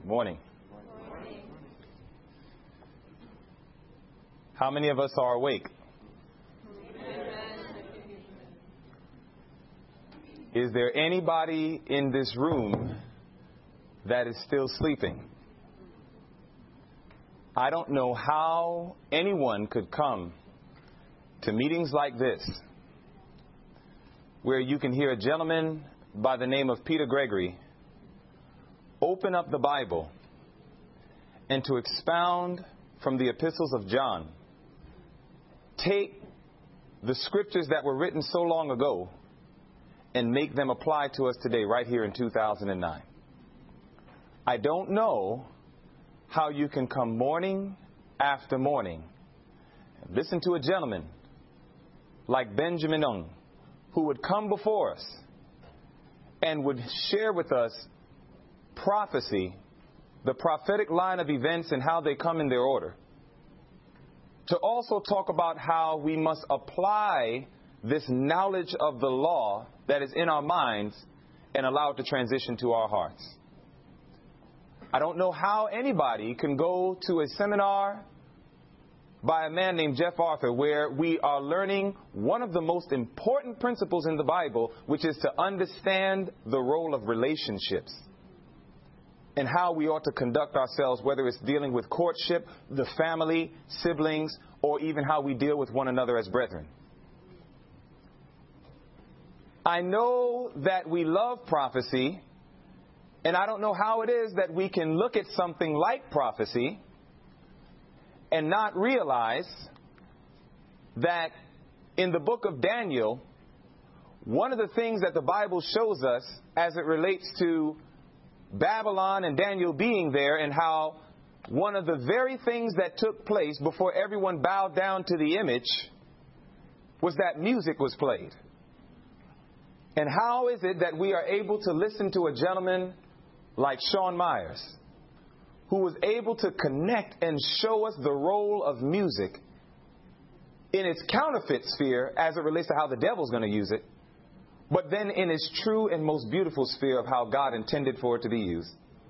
Morning. How many of us are awake? Is there anybody in this room that is still sleeping? I don't know how anyone could come to meetings like this where you can hear a gentleman by the name of Peter Gregory open up the Bible and to expound from the epistles of John, take the scriptures that were written so long ago and make them apply to us today right here in 2009. I don't know how you can come morning after morning and listen to a gentleman like Benjamin Young, who would come before us and would share with us prophecy, the prophetic line of events and how they come in their order. To also talk about how we must apply this knowledge of the law that is in our minds and allow it to transition to our hearts. I don't know how anybody can go to a seminar by a man named Jeff Arthur where we are learning one of the most important principles in the Bible, which is to understand the role of relationships and how we ought to conduct ourselves, whether it's dealing with courtship, the family, siblings, or even how we deal with one another as brethren. I know that we love prophecy, and I don't know how it is that we can look at something like prophecy and not realize that in the book of Daniel, one of the things that the Bible shows us as it relates to Babylon and Daniel being there, and how one of the very things that took place before everyone bowed down to the image was that music was played. And how is it that we are able to listen to a gentleman like Sean Myers, who was able to connect and show us the role of music in its counterfeit sphere as it relates to how the devil's going to use it, but then in its true and most beautiful sphere of how God intended for it to be used?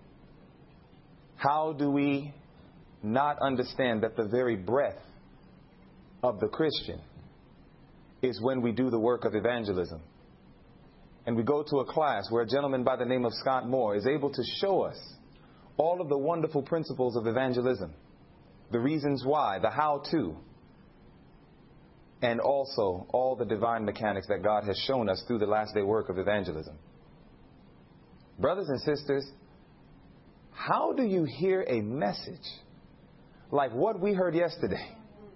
How do we not understand that the very breath of the Christian is when we do the work of evangelism? And we go to a class where a gentleman by the name of Scott Moore is able to show us all of the wonderful principles of evangelism, the reasons why, the how-to, and also all the divine mechanics that God has shown us through the last day work of evangelism. Brothers and sisters, how do you hear a message like what we heard yesterday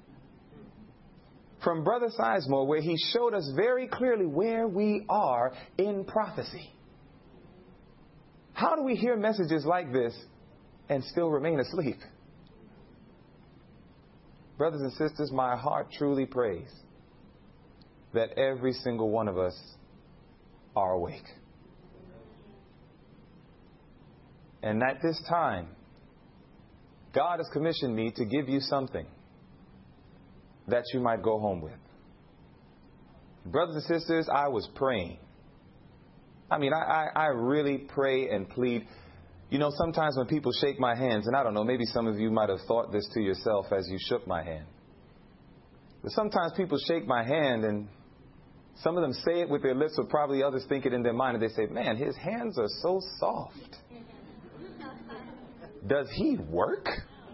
from Brother Sizemore, where he showed us very clearly where we are in prophecy? How do we hear messages like this and still remain asleep? Brothers and sisters, my heart truly prays that every single one of us are awake. And at this time, God has commissioned me to give you something that you might go home with. Brothers and sisters, I was praying. I really pray and plead. You know, sometimes when people shake my hands, and I don't know, maybe some of you might have thought this to yourself as you shook my hand. But sometimes people shake my hand and some of them say it with their lips, but probably others think it in their mind, and they say, man, his hands are so soft. Does he work?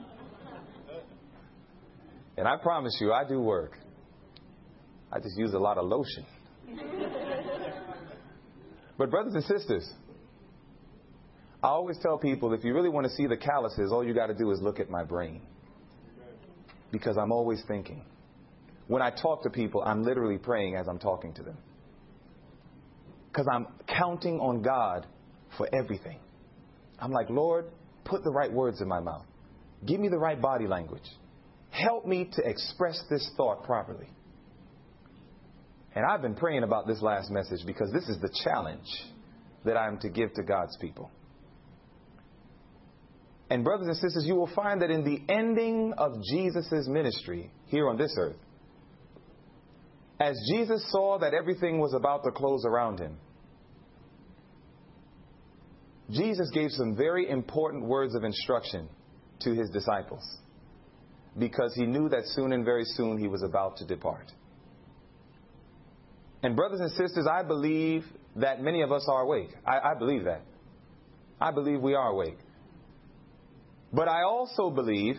And I promise you, I do work. I just use a lot of lotion. But brothers and sisters, I always tell people, if you really want to see the calluses, all you got to do is look at my brain. Because I'm always thinking. When I talk to people, I'm literally praying as I'm talking to them. Because I'm counting on God for everything. I'm like, Lord, put the right words in my mouth. Give me the right body language. Help me to express this thought properly. And I've been praying about this last message because this is the challenge that I'm to give to God's people. And brothers and sisters, you will find that in the ending of Jesus' ministry here on this earth, as Jesus saw that everything was about to close around him, Jesus gave some very important words of instruction to his disciples because he knew that soon and very soon he was about to depart. And brothers and sisters, I believe that many of us are awake. I believe that. I believe we are awake. But I also believe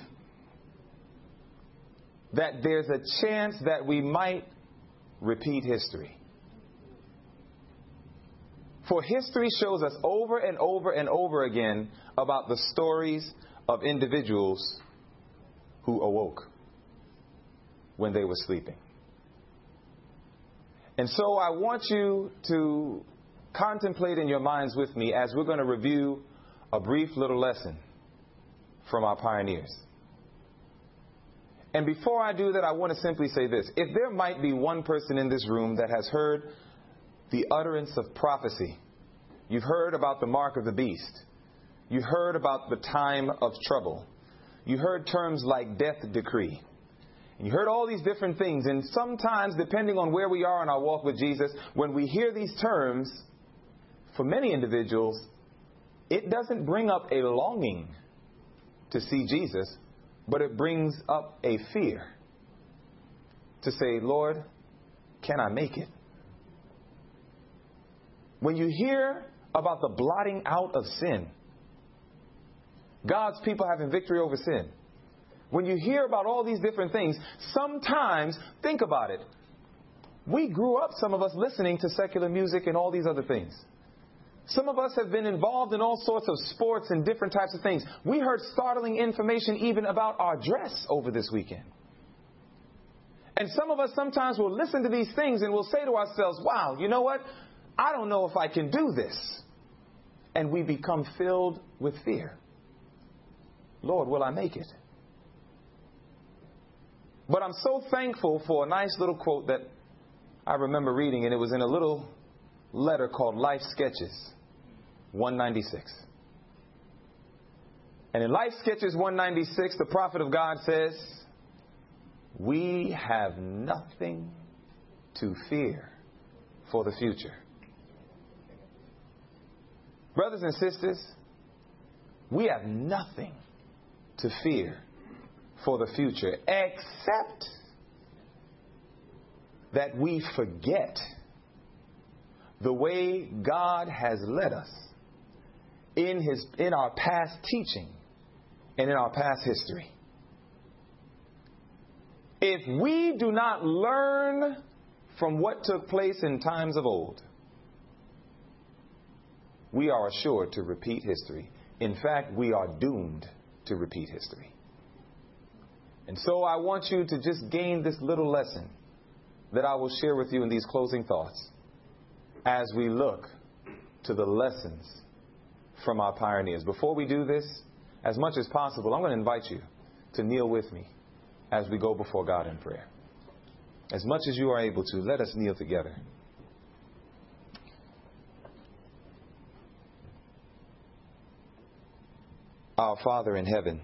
that there's a chance that we might repeat history. For history shows us over and over and over again about the stories of individuals who awoke when they were sleeping. And so I want you to contemplate in your minds with me as we're going to review a brief little lesson from our pioneers. And before I do that, I want to simply say this. If there might be one person in this room that has heard the utterance of prophecy, you've heard about the mark of the beast, you heard about the time of trouble, you heard terms like death decree, and you heard all these different things. And sometimes, depending on where we are in our walk with Jesus, when we hear these terms, for many individuals, it doesn't bring up a longing to see Jesus, but it brings up a fear to say, Lord, can I make it? When you hear about the blotting out of sin, God's people having victory over sin, when you hear about all these different things, sometimes, think about it, we grew up, some of us, listening to secular music and all these other things. Some of us have been involved in all sorts of sports and different types of things. We heard startling information even about our dress over this weekend. And some of us sometimes will listen to these things and we'll say to ourselves, wow, you know what? I don't know if I can do this. And we become filled with fear. Lord, will I make it? But I'm so thankful for a nice little quote that I remember reading, and it was in a little letter called Life Sketches 196. And in Life Sketches 196, the prophet of God says, we have nothing to fear for the future. Brothers and sisters, we have nothing to fear for the future, except that we forget the way God has led us in our past teaching and in our past history. If we do not learn from what took place in times of old, we are assured to repeat history. In fact, we are doomed to repeat history. And so I want you to just gain this little lesson that I will share with you in these closing thoughts as we look to the lessons from our pioneers. Before we do this, as much as possible, I'm going to invite you to kneel with me as we go before God in prayer. As much as you are able to, let us kneel together. Our Father in heaven,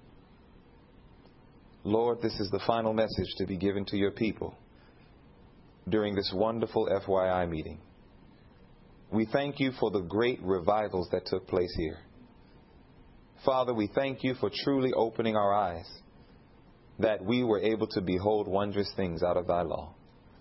Lord, this is the final message to be given to your people during this wonderful FYI meeting. We thank you for the great revivals that took place here. Father, we thank you for truly opening our eyes that we were able to behold wondrous things out of thy law.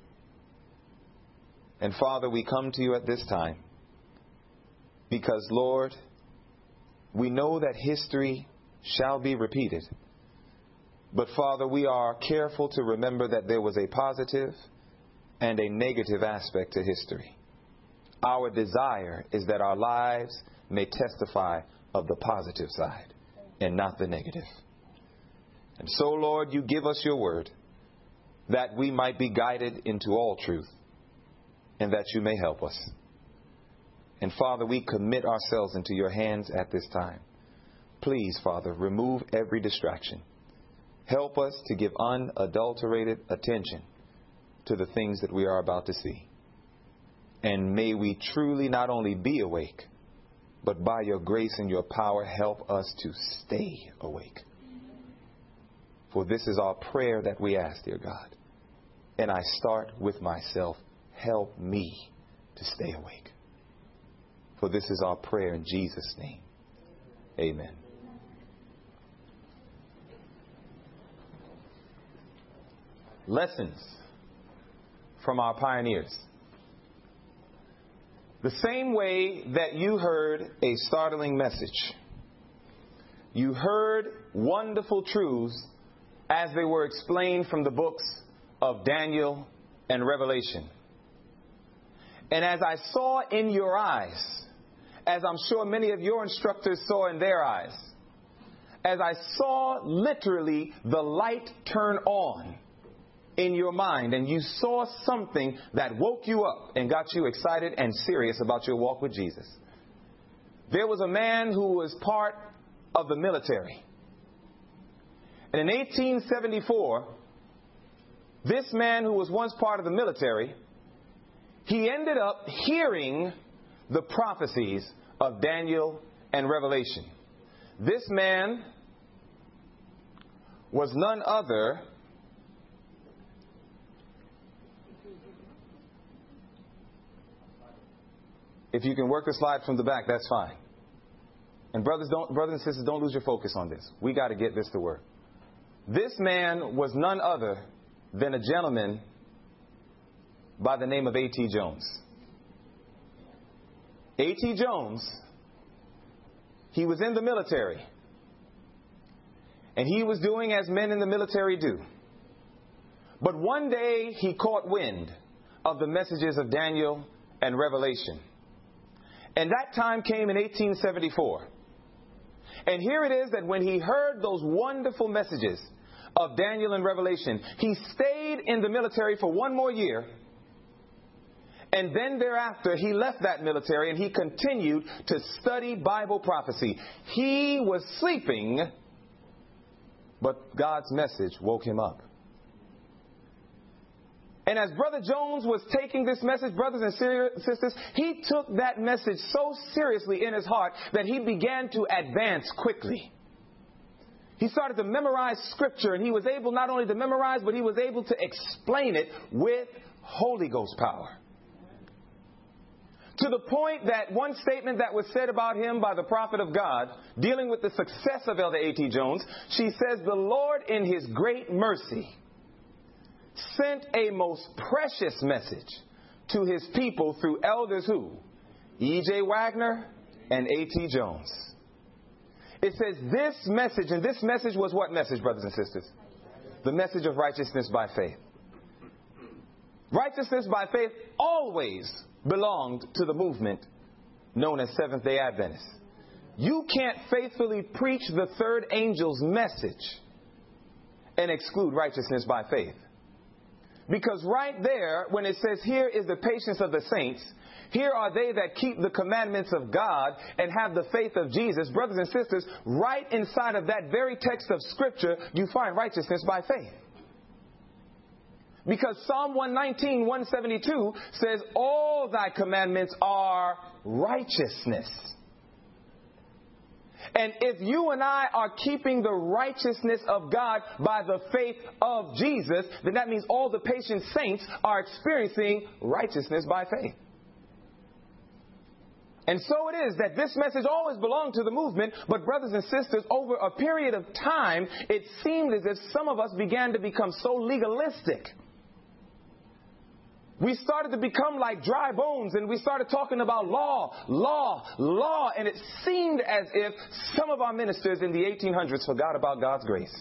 And Father, we come to you at this time because, Lord, we know that history shall be repeated. But Father, we are careful to remember that there was a positive and a negative aspect to history. Our desire is that our lives may testify of the positive side and not the negative. And so, Lord, you give us your word that we might be guided into all truth and that you may help us. And Father, we commit ourselves into your hands at this time. Please, Father, remove every distraction. Help us to give unadulterated attention to the things that we are about to see. And may we truly not only be awake, but by your grace and your power, help us to stay awake. For this is our prayer that we ask, dear God. And I start with myself. Help me to stay awake. For this is our prayer in Jesus' name. Amen. Lessons from our pioneers. The same way that you heard a startling message, you heard wonderful truths as they were explained from the books of Daniel and Revelation. And as I saw in your eyes, as I'm sure many of your instructors saw in their eyes, as I saw literally the light turn on in your mind, and you saw something that woke you up and got you excited and serious about your walk with Jesus. There was a man who was part of the military. And in 1874, this man who was once part of the military, he ended up hearing the prophecies of Daniel and Revelation. This man was none other If you can work the slide from the back, that's fine. And brothers and sisters, don't lose your focus on this. We got to get this to work. This man was none other than a gentleman by the name of A.T. Jones. A.T. Jones, he was in the military. And he was doing as men in the military do. But one day he caught wind of the messages of Daniel and Revelation. And that time came in 1874. And here it is that when he heard those wonderful messages of Daniel and Revelation, he stayed in the military for one more year. And then thereafter, he left that military and he continued to study Bible prophecy. He was sleeping, but God's message woke him up. And as Brother Jones was taking this message, brothers and sisters, he took that message so seriously in his heart that he began to advance quickly. He started to memorize scripture, and he was able not only to memorize, but he was able to explain it with Holy Ghost power. To the point that one statement that was said about him by the prophet of God, dealing with the success of Elder A.T. Jones, she says, "The Lord in his great mercy sent a most precious message to his people through elders who? E.J. Wagner and A.T. Jones." It says this message, and this message was what message, brothers and sisters? The message of righteousness by faith. Righteousness by faith always belonged to the movement known as Seventh-day Adventists. You can't faithfully preach the third angel's message and exclude righteousness by faith. Because right there, when it says, "Here is the patience of the saints," here are they that keep the commandments of God and have the faith of Jesus. Brothers and sisters, right inside of that very text of Scripture, you find righteousness by faith. Because Psalm 119, 172 says, "All thy commandments are righteousness." And if you and I are keeping the righteousness of God by the faith of Jesus, then that means all the patient saints are experiencing righteousness by faith. And so it is that this message always belonged to the movement, but brothers and sisters, over a period of time, it seemed as if some of us began to become so legalistic. We started to become like dry bones, and we started talking about law, and it seemed as if some of our ministers in the 1800s forgot about God's grace.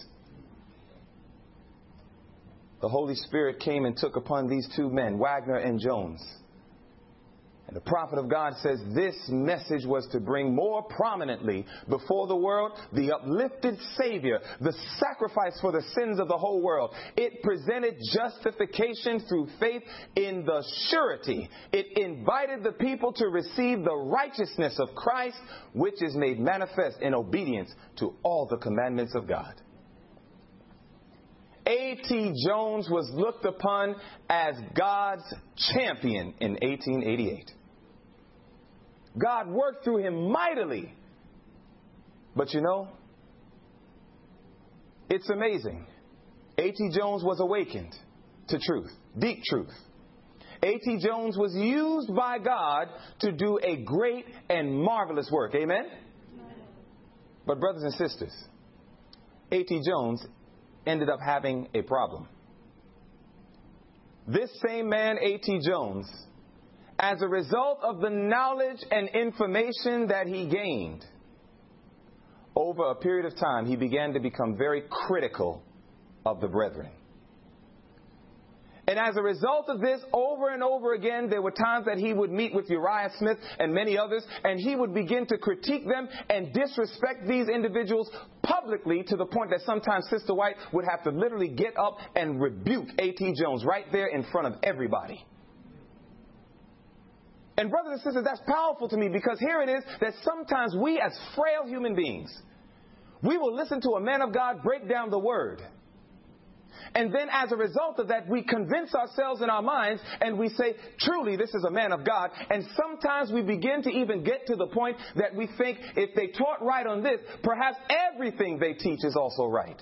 The Holy Spirit came and took upon these two men, Wagner and Jones. And the prophet of God says this message was to bring more prominently before the world the uplifted Savior, the sacrifice for the sins of the whole world. It presented justification through faith in the surety. It invited the people to receive the righteousness of Christ, which is made manifest in obedience to all the commandments of God. A.T. Jones was looked upon as God's champion in 1888. God worked through him mightily. But you know, it's amazing. A.T. Jones was awakened to truth, deep truth. A.T. Jones was used by God to do a great and marvelous work. Amen? But brothers and sisters, A.T. Jones ended up having a problem. This same man, A.T. Jones, as a result of the knowledge and information that he gained, over a period of time, he began to become very critical of the brethren. And as a result of this, over and over again, there were times that he would meet with Uriah Smith and many others, and he would begin to critique them and disrespect these individuals publicly, to the point that sometimes Sister White would have to literally get up and rebuke A.T. Jones right there in front of everybody. And brothers and sisters, that's powerful to me, because here it is that sometimes we as frail human beings, we will listen to a man of God break down the word. And then as a result of that, we convince ourselves in our minds and we say, truly, this is a man of God. And sometimes we begin to even get to the point that we think if they taught right on this, perhaps everything they teach is also right.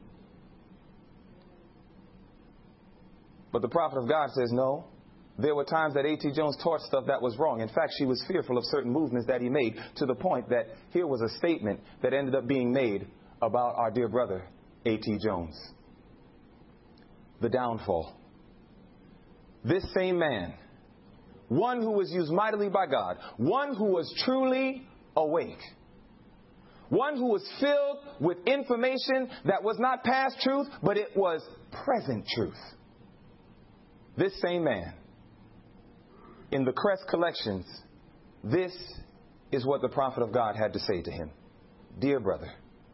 But the prophet of God says, no. There were times that A.T. Jones taught stuff that was wrong. In fact, she was fearful of certain movements that he made, to the point that here was a statement that ended up being made about our dear brother, A.T. Jones. The downfall. This same man, one who was used mightily by God, one who was truly awake, one who was filled with information that was not past truth, but it was present truth. This same man, in the Crest collections, this is what the prophet of God had to say to him. Dear brother,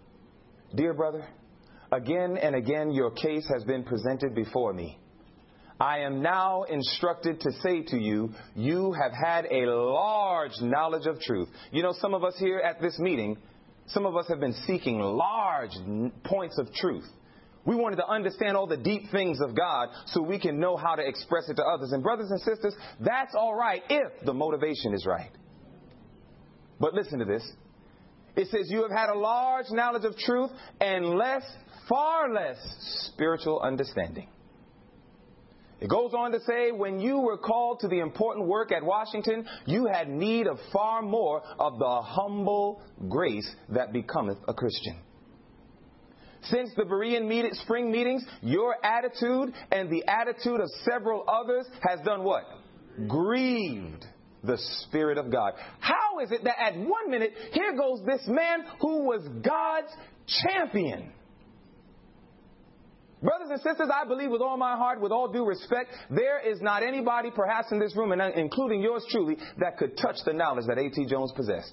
again and again your case has been presented before me. I am now instructed to say to you, you have had a large knowledge of truth. You know, some of us here at this meeting, some of us have been seeking large points of truth. We wanted to understand all the deep things of God so we can know how to express it to others. And brothers and sisters, that's all right if the motivation is right. But listen to this. It says you have had a large knowledge of truth and far less spiritual understanding. It goes on to say, when you were called to the important work at Washington, you had need of far more of the humble grace that becometh a Christian. Since the Berean spring meetings, your attitude and the attitude of several others has done what? Grieved the Spirit of God. How is it that at 1 minute, here goes this man who was God's champion? Brothers and sisters, I believe with all my heart, with all due respect, there is not anybody perhaps in this room, and including yours truly, that could touch the knowledge that A.T. Jones possessed.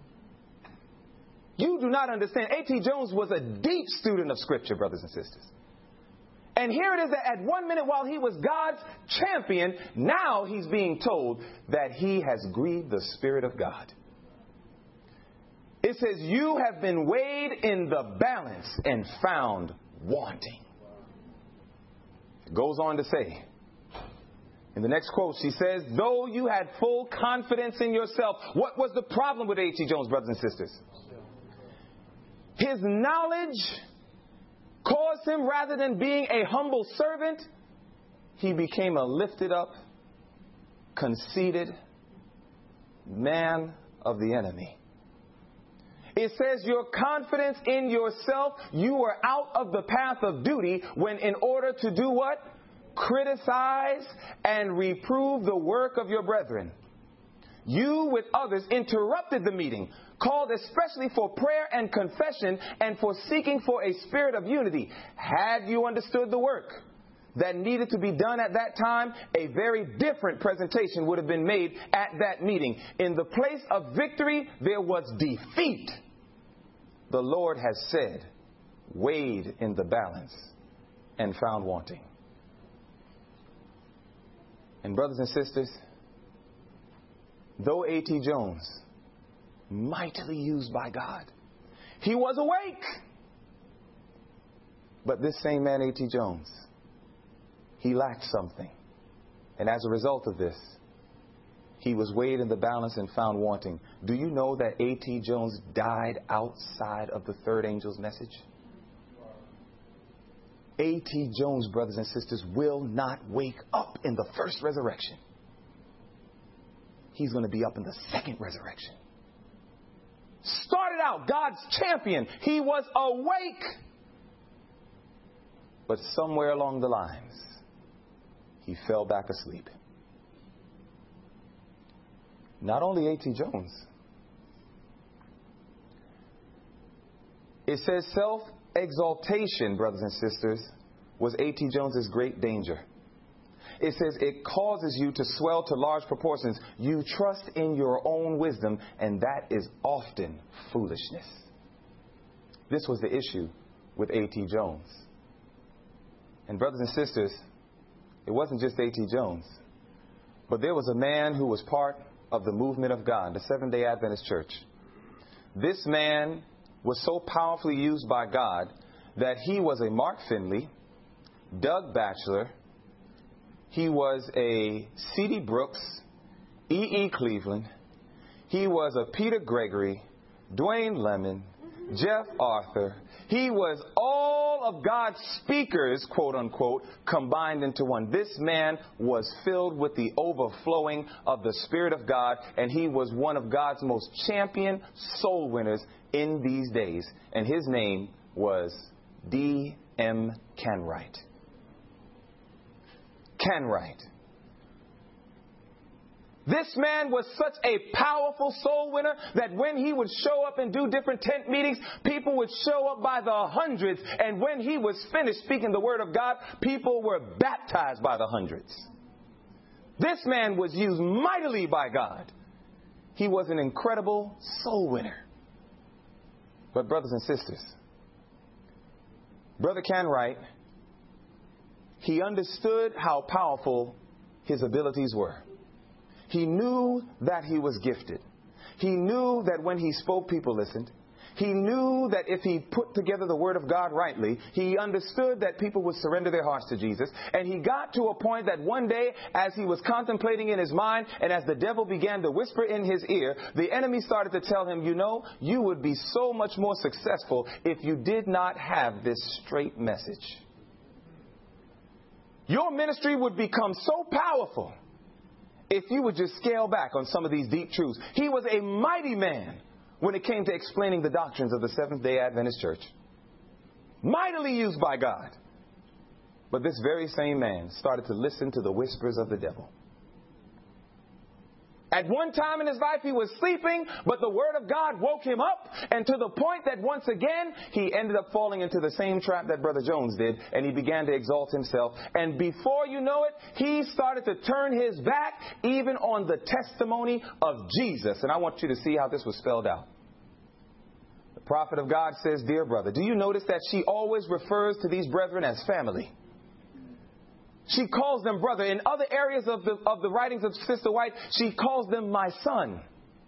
You do not understand. A.T. Jones was a deep student of Scripture, brothers and sisters. And here it is that at 1 minute, while he was God's champion, now he's being told that he has grieved the Spirit of God. It says, you have been weighed in the balance and found wanting. It goes on to say, in the next quote, she says, though you had full confidence in yourself. What was the problem with A.T. Jones, brothers and sisters? His knowledge caused him, rather than being a humble servant, he became a lifted up, conceited man of the enemy. It says your confidence in yourself, you were out of the path of duty when, in order to do what? Criticize and reprove the work of your brethren. You with others interrupted the meeting, called especially for prayer and confession and for seeking for a spirit of unity. Had you understood the work that needed to be done at that time, a very different presentation would have been made at that meeting. In the place of victory, there was defeat. The Lord has said, weighed in the balance and found wanting. And brothers and sisters, though A.T. Jones, mightily used by God, he was awake. But this same man, A.T. Jones, he lacked something. And as a result of this, he was weighed in the balance and found wanting. Do you know that A.T. Jones died outside of the third angel's message? A.T. Jones, brothers and sisters, will not wake up in the first resurrection. He's going to be up in the second resurrection. Started out God's champion. He was awake. But somewhere along the lines, he fell back asleep. Not only A.T. Jones. It says self-exaltation, brothers and sisters, was A.T. Jones's great danger. It says it causes you to swell to large proportions. You trust in your own wisdom, and that is often foolishness. This was the issue with A.T. Jones. And brothers and sisters, it wasn't just A.T. Jones, but there was a man who was part of the movement of God, the Seventh-day Adventist Church. This man was so powerfully used by God that he was a Mark Finley, Doug Batchelor, he was a C.D. Brooks, E.E. Cleveland, he was a Peter Gregory, Dwayne Lemon, Jeff Arthur. He was all of God's speakers, quote unquote, combined into one. This man was filled with the overflowing of the Spirit of God, and he was one of God's most champion soul winners in these days. And his name was D.M. Canwright. Canwright. This man was such a powerful soul winner that when he would show up and do different tent meetings, people would show up by the hundreds. And when he was finished speaking the word of God, people were baptized by the hundreds. This man was used mightily by God. He was an incredible soul winner. But brothers and sisters, Brother Canwright, he understood how powerful his abilities were. He knew that he was gifted. He knew that when he spoke, people listened. He knew that if he put together the Word of God rightly, he understood that people would surrender their hearts to Jesus. And he got to a point that one day, as he was contemplating in his mind, and as the devil began to whisper in his ear, the enemy started to tell him, you know, you would be so much more successful if you did not have this straight message. Your ministry would become so powerful if you would just scale back on some of these deep truths. He was a mighty man when it came to explaining the doctrines of the Seventh-day Adventist Church. Mightily used by God. But this very same man started to listen to the whispers of the devil. At one time in his life, he was sleeping, but the Word of God woke him up, and to the point that once again, he ended up falling into the same trap that Brother Jones did, and he began to exalt himself. And before you know it, he started to turn his back even on the testimony of Jesus. And I want you to see how this was spelled out. The prophet of God says, dear brother, do you notice that she always refers to these brethren as family? She calls them brother. In other areas of the writings of Sister White, she calls them my son.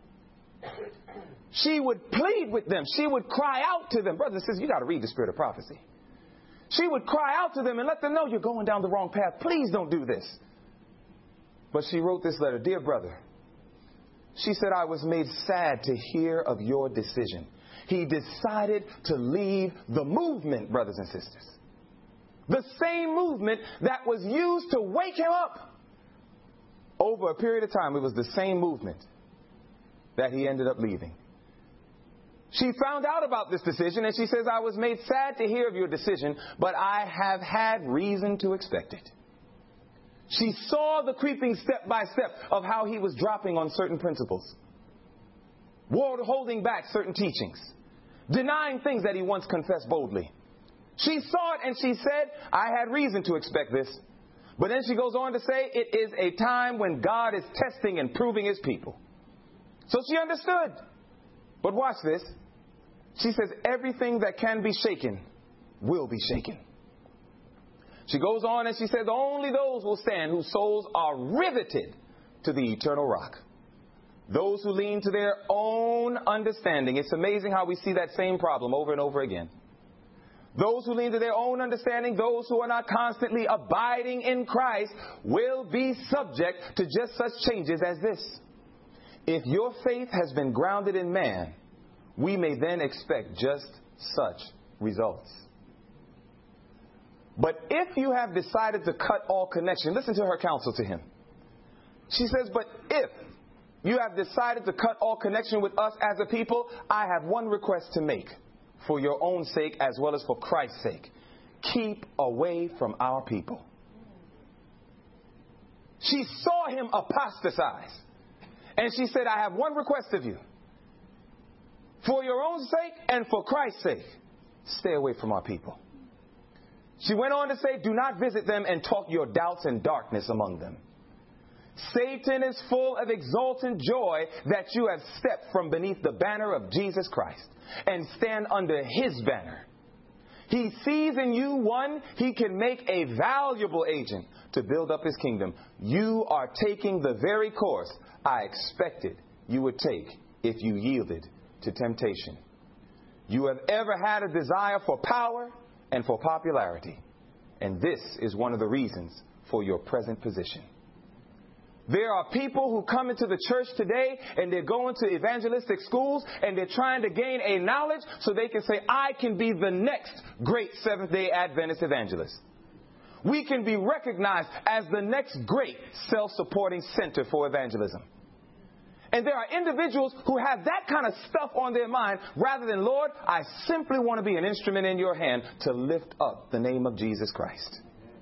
She would plead with them. She would cry out to them. Brothers and sisters, you got to read the spirit of prophecy. She would cry out to them and let them know you're going down the wrong path. Please don't do this. But she wrote this letter. Dear brother, she said, I was made sad to hear of your decision. He decided to leave the movement, brothers and sisters. The same movement that was used to wake him up. Over a period of time, it was the same movement that he ended up leaving. She found out about this decision and she says, I was made sad to hear of your decision, but I have had reason to expect it. She saw the creeping step by step of how he was dropping on certain principles, holding back certain teachings, denying things that he once confessed boldly. She saw it and she said, I had reason to expect this. But then she goes on to say, it is a time when God is testing and proving his people. So she understood. But watch this. She says, everything that can be shaken will be shaken. She goes on and she says, only those will stand whose souls are riveted to the eternal rock. Those who lean to their own understanding. It's amazing how we see that same problem over and over again. Those who lean to their own understanding, those who are not constantly abiding in Christ, will be subject to just such changes as this. If your faith has been grounded in man, we may then expect just such results. But if you have decided to cut all connection, listen to her counsel to him. She says, but if you have decided to cut all connection with us as a people, I have one request to make for your own sake as well as for Christ's sake. Keep away from our people. She saw him apostatize. And she said, I have one request of you. For your own sake and for Christ's sake, stay away from our people. She went on to say, do not visit them and talk your doubts and darkness among them. Satan is full of exultant joy that you have stepped from beneath the banner of Jesus Christ and stand under his banner. He sees in you one he can make a valuable agent to build up his kingdom. You are taking the very course I expected you would take if you yielded to temptation. You have ever had a desire for power and for popularity, and this is one of the reasons for your present position. There are people who come into the church today and they're going to evangelistic schools and they're trying to gain a knowledge so they can say, I can be the next great Seventh-day Adventist evangelist. We can be recognized as the next great self-supporting center for evangelism. And there are individuals who have that kind of stuff on their mind rather than, Lord, I simply want to be an instrument in your hand to lift up the name of Jesus Christ.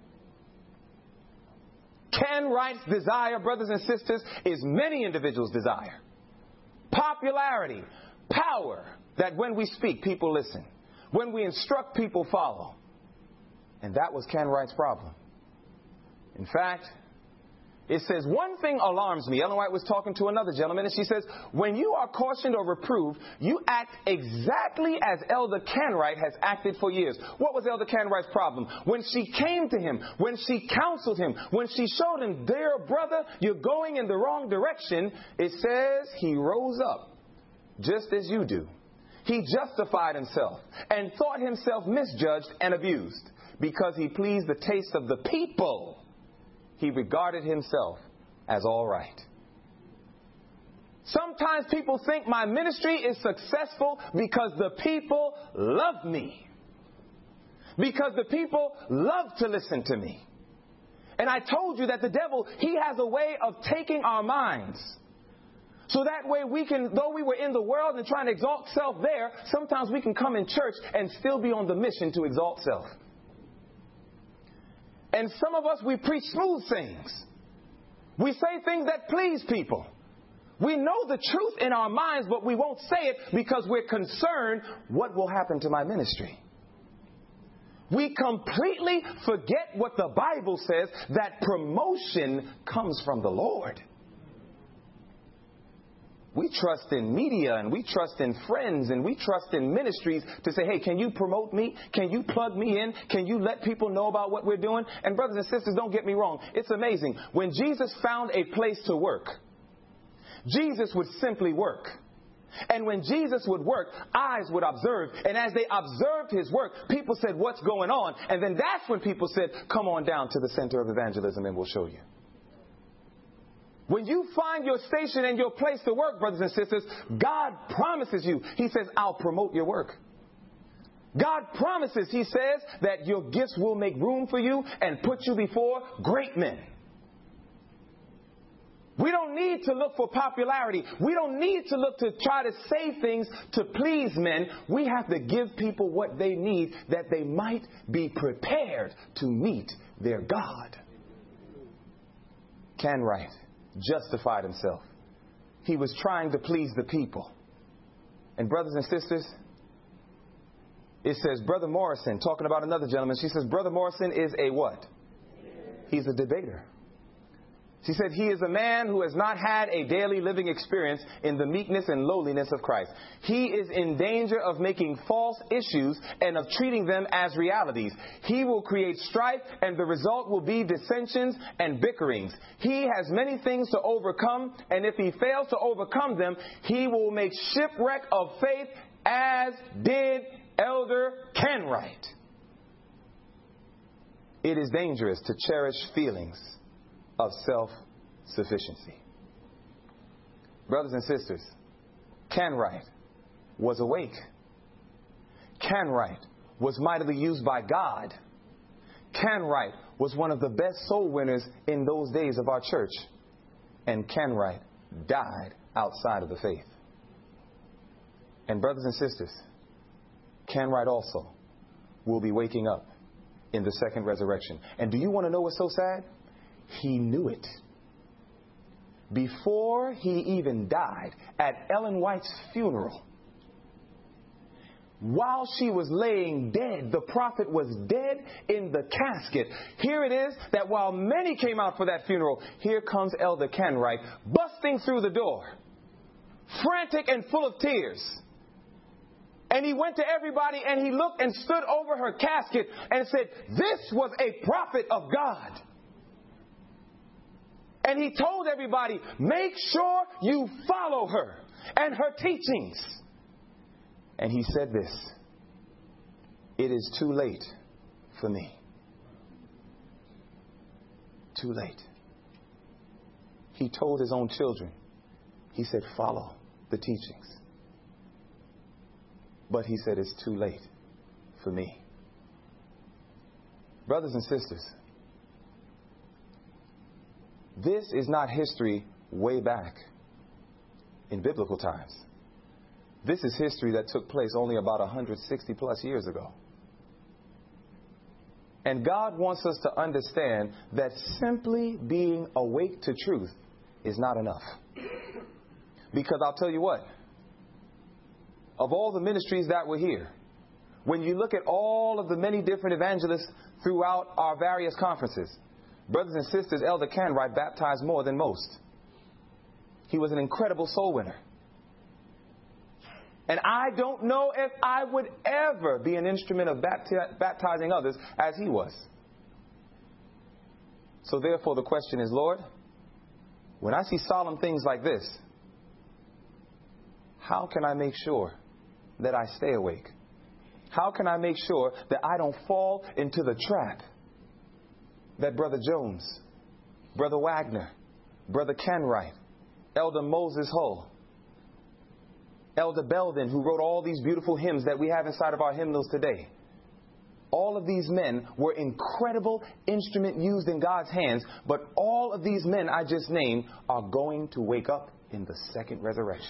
Ken Wright's desire, brothers and sisters, is many individuals' desire. Popularity, power, that when we speak, people listen. When we instruct, people follow. And that was Ken Wright's problem. In fact, it says, one thing alarms me. Ellen White was talking to another gentleman, and she says, when you are cautioned or reproved, you act exactly as Elder Ken Wright has acted for years. What was Elder Ken Wright's problem? When she came to him, when she counseled him, when she showed him, dear brother, you're going in the wrong direction, it says he rose up, just as you do. He justified himself and thought himself misjudged and abused because he pleased the taste of the people. He regarded himself as all right. Sometimes people think my ministry is successful because the people love me. Because the people love to listen to me. And I told you that the devil, he has a way of taking our minds. So that way we can, though we were in the world and trying to exalt self there, sometimes we can come in church and still be on the mission to exalt self. And some of us, we preach smooth things. We say things that please people. We know the truth in our minds, but we won't say it because we're concerned what will happen to my ministry. We completely forget what the Bible says, that promotion comes from the Lord. We trust in media and we trust in friends and we trust in ministries to say, hey, can you promote me? Can you plug me in? Can you let people know about what we're doing? And brothers and sisters, don't get me wrong. It's amazing. When Jesus found a place to work, Jesus would simply work. And when Jesus would work, eyes would observe. And as they observed his work, people said, what's going on? And then that's when people said, come on down to the center of evangelism and we'll show you. When you find your station and your place to work, brothers and sisters, God promises you. He says, I'll promote your work. God promises, he says, that your gifts will make room for you and put you before great men. We don't need to look for popularity. We don't need to look to try to say things to please men. We have to give people what they need that they might be prepared to meet their God. Ken Wright justified himself. He was trying to please the people. And brothers and sisters, it says Brother Morrison, talking about another gentleman, she says Brother Morrison is a what? He's a debater. She said he is a man who has not had a daily living experience in the meekness and lowliness of Christ. He is in danger of making false issues and of treating them as realities. He will create strife and the result will be dissensions and bickerings. He has many things to overcome, and if he fails to overcome them, he will make shipwreck of faith, as did Elder Ken Wright. It is dangerous to cherish feelings of self-sufficiency. Brothers and sisters, Ken Wright was awake. Ken Wright was mightily used by God. Ken Wright was one of the best soul winners in those days of our church. And Ken Wright died outside of the faith. And brothers and sisters, Ken Wright also will be waking up in the second resurrection. And do you want to know what's so sad? He knew it. Before he even died, at Ellen White's funeral, while she was laying dead, the prophet was dead in the casket. Here it is that while many came out for that funeral, here comes Elder Ken Wright busting through the door, frantic and full of tears. And he went to everybody and he looked and stood over her casket and said, "This was a prophet of God." And he told everybody, make sure you follow her and her teachings. And he said this, "It is too late for me." Too late. He told his own children, he said, follow the teachings. But he said, it's too late for me. Brothers and sisters, this is not history way back in biblical times. This is history that took place only about 160 plus years ago. And God wants us to understand that simply being awake to truth is not enough. Because I'll tell you what, of all the ministries that were here, when you look at all of the many different evangelists throughout our various conferences, brothers and sisters, Elder Ken Wright baptized more than most. He was an incredible soul winner. And I don't know if I would ever be an instrument of baptizing others as he was. So therefore the question is, Lord, when I see solemn things like this, how can I make sure that I stay awake? How can I make sure that I don't fall into the trap that Brother Jones, Brother Wagner, Brother Ken Wright, Elder Moses Hull, Elder Belden, who wrote all these beautiful hymns that we have inside of our hymnals today. All of these men were incredible instruments used in God's hands, but all of these men I just named are going to wake up in the second resurrection.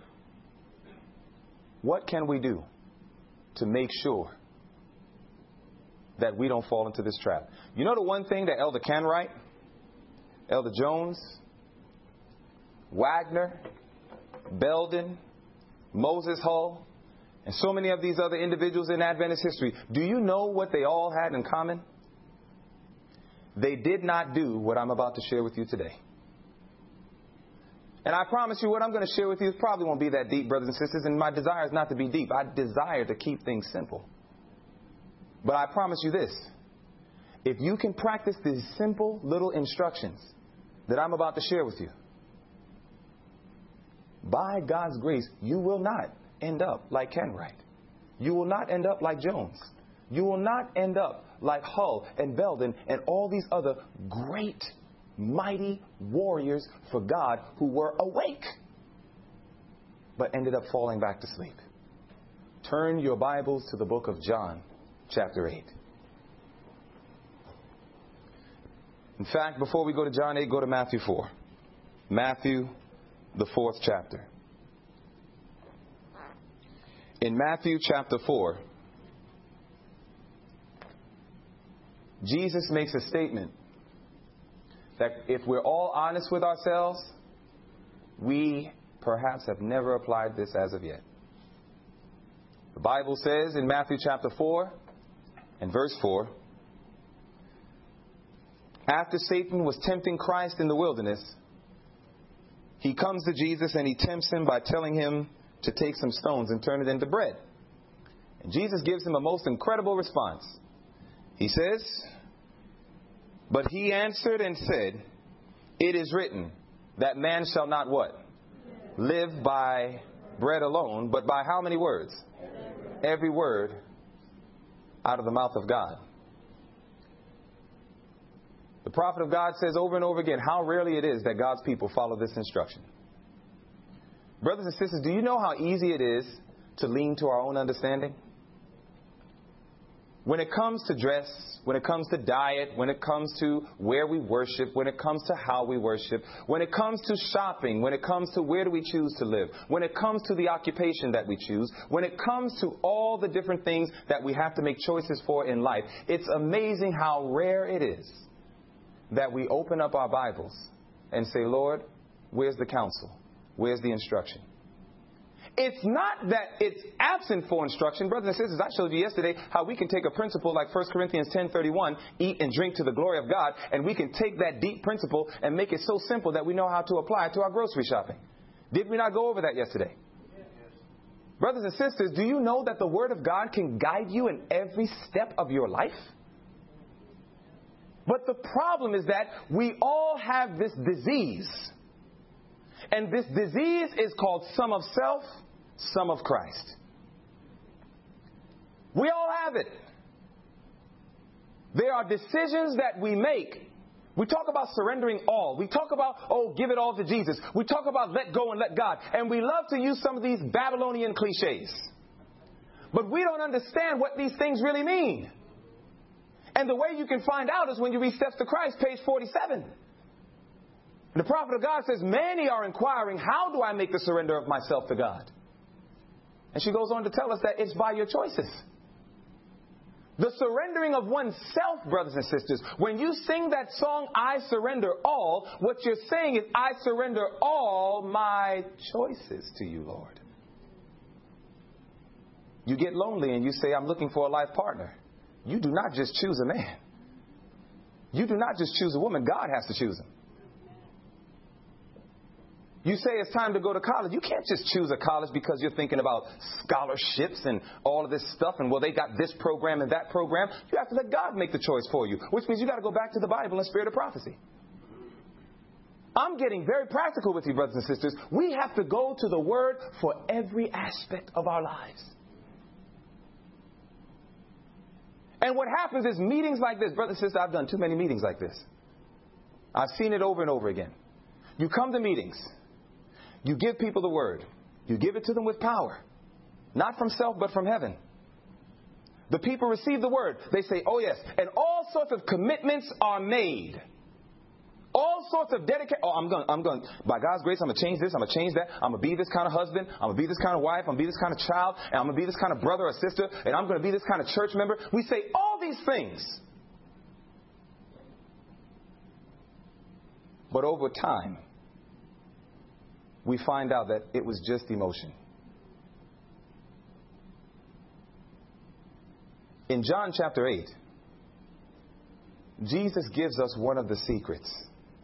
What can we do to make sure that we don't fall into this trap? You know the one thing that Elder Ken Wright, Elder Jones, Wagner, Belden, Moses Hull, and so many of these other individuals in Adventist history, do you know what they all had in common? They did not do what I'm about to share with you today. And I promise you what I'm going to share with you probably won't be that deep, brothers and sisters, and my desire is not to be deep. I desire to keep things simple. But I promise you this, if you can practice these simple little instructions that I'm about to share with you, by God's grace, you will not end up like Ken Wright. You will not end up like Jones. You will not end up like Hull and Belden and all these other great, mighty warriors for God who were awake, but ended up falling back to sleep. Turn your Bibles to the book of John, chapter 8. In fact, before we go to John 8, go to Matthew 4. Matthew, the 4th chapter. In Matthew chapter 4, Jesus makes a statement that if we're all honest with ourselves, we perhaps have never applied this as of yet. The Bible says in Matthew chapter 4 and verse 4, after Satan was tempting Christ in the wilderness, he comes to Jesus and he tempts him by telling him to take some stones and turn it into bread. And Jesus gives him a most incredible response. He says, but he answered and said, it is written that man shall not what? Live by bread alone, but by how many words? Every word out of the mouth of God. The prophet of God says over and over again how rarely it is that God's people follow this instruction. Brothers and sisters, do you know how easy it is to lean to our own understanding? When it comes to dress, when it comes to diet, when it comes to where we worship, when it comes to how we worship, when it comes to shopping, when it comes to where do we choose to live, when it comes to the occupation that we choose, when it comes to all the different things that we have to make choices for in life, it's amazing how rare it is that we open up our Bibles and say, Lord, where's the counsel? Where's the instruction? It's not that it's absent for instruction. Brothers and sisters, I showed you yesterday how we can take a principle like 1 Corinthians 10:31, eat and drink to the glory of God, and we can take that deep principle and make it so simple that we know how to apply it to our grocery shopping. Did we not go over that yesterday? Yes. Brothers and sisters, do you know that the Word of God can guide you in every step of your life? But the problem is that we all have this disease. And this disease is called some of self, some of Christ. We all have it. There are decisions that we make. We talk about surrendering all. We talk about, give it all to Jesus. We talk about let go and let God. And we love to use some of these Babylonian cliches. But we don't understand what these things really mean. And the way you can find out is when you read Steps to Christ, page 47. The prophet of God says, many are inquiring, how do I make the surrender of myself to God? And she goes on to tell us that it's by your choices. The surrendering of oneself, brothers and sisters, when you sing that song, I surrender all, what you're saying is, I surrender all my choices to you, Lord. You get lonely and you say, I'm looking for a life partner. You do not just choose a man. You do not just choose a woman. God has to choose him. You say it's time to go to college. You can't just choose a college because you're thinking about scholarships and all of this stuff. And, well, they got this program and that program. You have to let God make the choice for you, which means you got to go back to the Bible and spirit of prophecy. I'm getting very practical with you, brothers and sisters. We have to go to the Word for every aspect of our lives. And what happens is meetings like this. Brothers and sisters, I've done too many meetings like this. I've seen it over and over again. You come to meetings. You give people the Word. You give it to them with power. Not from self, but from heaven. The people receive the Word. They say, oh yes. And all sorts of commitments are made. All sorts of dedication. I'm going, by God's grace, I'm going to change this. I'm going to change that. I'm going to be this kind of husband. I'm going to be this kind of wife. I'm going to be this kind of child. And I'm going to be this kind of brother or sister. And I'm going to be this kind of church member. We say all these things. But over time, we find out that it was just emotion. In John chapter 8, Jesus gives us one of the secrets.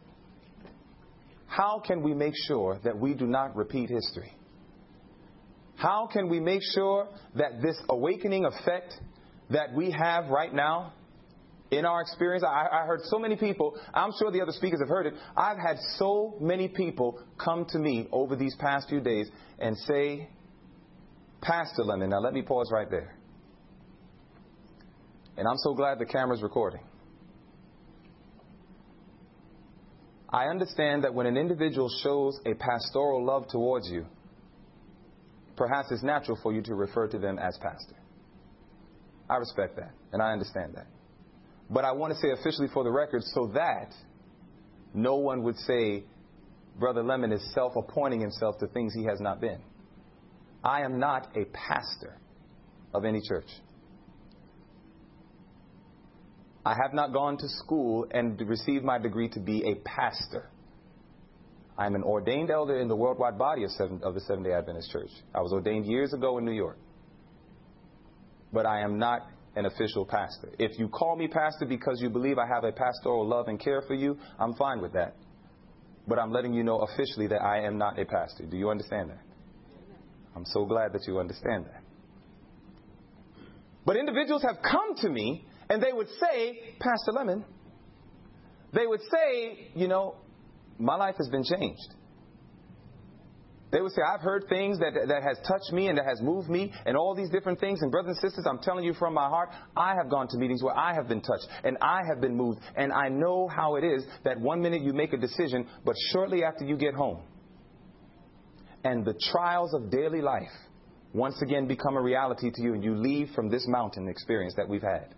How can we make sure that we do not repeat history? How can we make sure that this awakening effect that we have right now in our experience, I heard so many people, I'm sure the other speakers have heard it, I've had so many people come to me over these past few days and say, Pastor Lemon, now let me pause right there. And I'm so glad the camera's recording. I understand that when an individual shows a pastoral love towards you, perhaps it's natural for you to refer to them as pastor. I respect that, and I understand that. But I want to say officially for the record so that no one would say Brother Lemon is self-appointing himself to things he has not been. I am not a pastor of any church. I have not gone to school and received my degree to be a pastor. I'm an ordained elder in the worldwide body of the Seventh-day Adventist Church. I was ordained years ago in New York. But I am not an official pastor. If you call me pastor because you believe I have a pastoral love and care for you, I'm fine with that. But I'm letting you know officially that I am not a pastor. Do you understand that? I'm so glad that you understand that. But individuals have come to me and they would say, Pastor Lemon, they would say, my life has been changed. They would say, I've heard things that has touched me and that has moved me and all these different things. And brothers and sisters, I'm telling you from my heart, I have gone to meetings where I have been touched and I have been moved. And I know how it is that one minute you make a decision, but shortly after you get home and the trials of daily life once again become a reality to you and you leave from this mountain experience that we've had,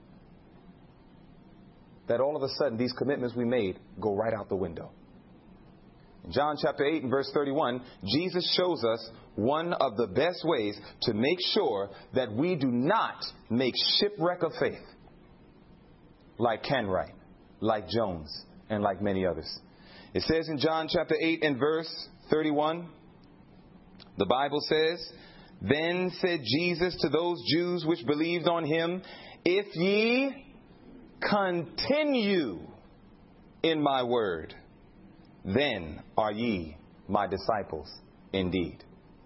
that all of a sudden these commitments we made go right out the window. In John chapter 8 and verse 31, Jesus shows us one of the best ways to make sure that we do not make shipwreck of faith, like Kenwright, like Jones, and like many others. It says in John chapter 8 and verse 31, the Bible says, "Then said Jesus to those Jews which believed on him, If ye continue in my word, then are ye my disciples indeed."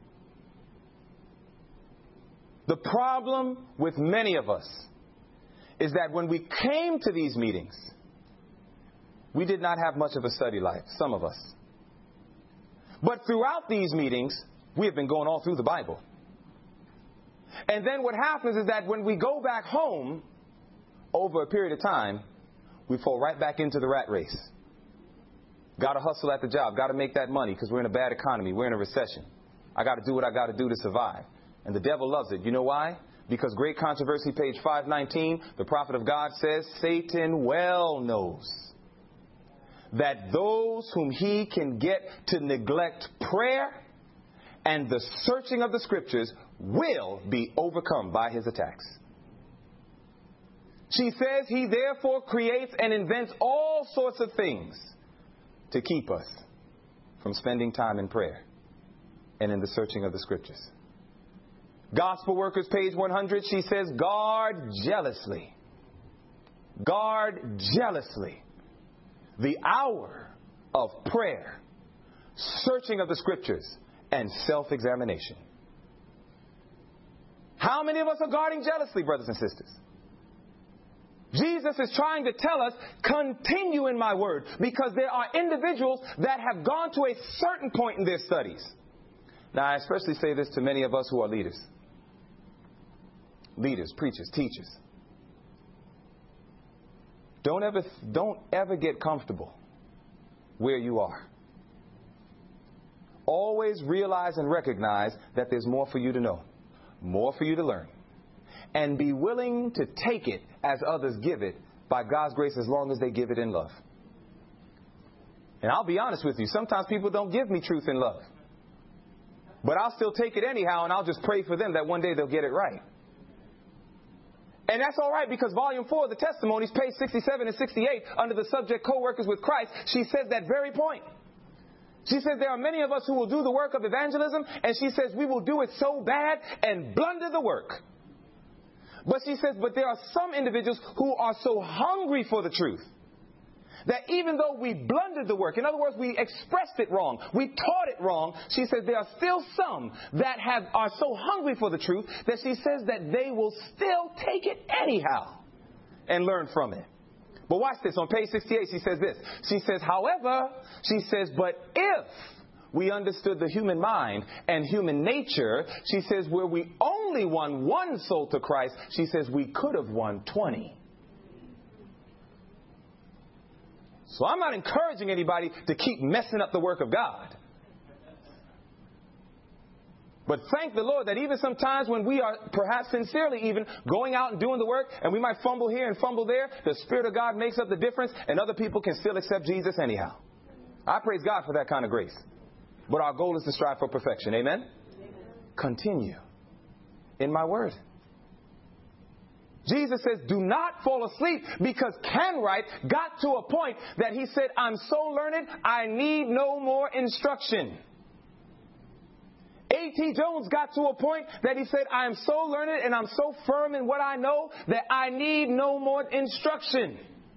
The problem with many of us is that when we came to these meetings, we did not have much of a study life, some of us. But throughout these meetings, we have been going all through the Bible. And then what happens is that when we go back home, over a period of time, we fall right back into the rat race. Got to hustle at the job. Got to make that money because we're in a bad economy. We're in a recession. I got to do what I got to do to survive. And the devil loves it. You know why? Because Great Controversy, page 519, the prophet of God says, Satan well knows that those whom he can get to neglect prayer and the searching of the scriptures will be overcome by his attacks. She says he therefore creates and invents all sorts of things to keep us from spending time in prayer and in the searching of the scriptures. Gospel Workers, page 100, she says, guard jealously the hour of prayer, searching of the scriptures, and self-examination. How many of us are guarding jealously, brothers and sisters? Jesus is trying to tell us, continue in my word, because there are individuals that have gone to a certain point in their studies. Now, I especially say this to many of us who are leaders. Leaders, preachers, teachers. Don't ever get comfortable where you are. Always realize and recognize that there's more for you to know, more for you to learn. And be willing to take it as others give it by God's grace, as long as they give it in love. And I'll be honest with you, sometimes people don't give me truth in love. But I'll still take it anyhow, and I'll just pray for them that one day they'll get it right. And that's all right, because volume 4 of the testimonies, page 67 and 68, under the subject Co-workers with Christ, she says that very point. She says there are many of us who will do the work of evangelism, and she says we will do it so bad and blunder the work. But she says, but there are some individuals who are so hungry for the truth that even though we blundered the work, in other words, we expressed it wrong, we taught it wrong, she says there are still some that are so hungry for the truth that she says that they will still take it anyhow and learn from it. But watch this. On page 68, she says this. She says, however, she says, but if we understood the human mind and human nature, she says, where we only won one soul to Christ, she says we could have won 20. So I'm not encouraging anybody to keep messing up the work of God. But thank the Lord that even sometimes when we are perhaps sincerely even going out and doing the work, and we might fumble here and fumble there, the Spirit of God makes up the difference, and other people can still accept Jesus anyhow. I praise God for that kind of grace. But our goal is to strive for perfection. Amen? Amen. Continue in my word. Jesus says, do not fall asleep, because Kenwright got to a point that he said, I'm so learned, I need no more instruction. A.T. Jones got to a point that he said, I am so learned and I'm so firm in what I know that I need no more instruction.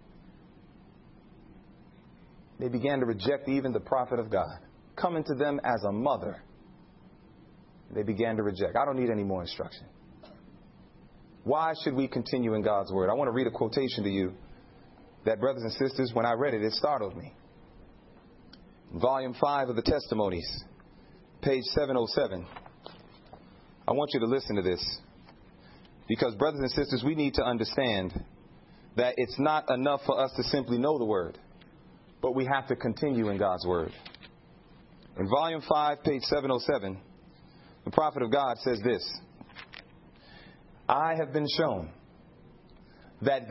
They began to reject even the prophet of God, coming to them as a mother. They began to reject. I don't need any more instruction. Why should we continue in God's word? I want to read a quotation to you that, brothers and sisters, when I read it, it startled me. Volume 5 of the Testimonies, page 707. I want you to listen to this, because, brothers and sisters, we need to understand that it's not enough for us to simply know the word, but we have to continue in God's word. In volume 5, page 707, The prophet of God says this: I have been shown that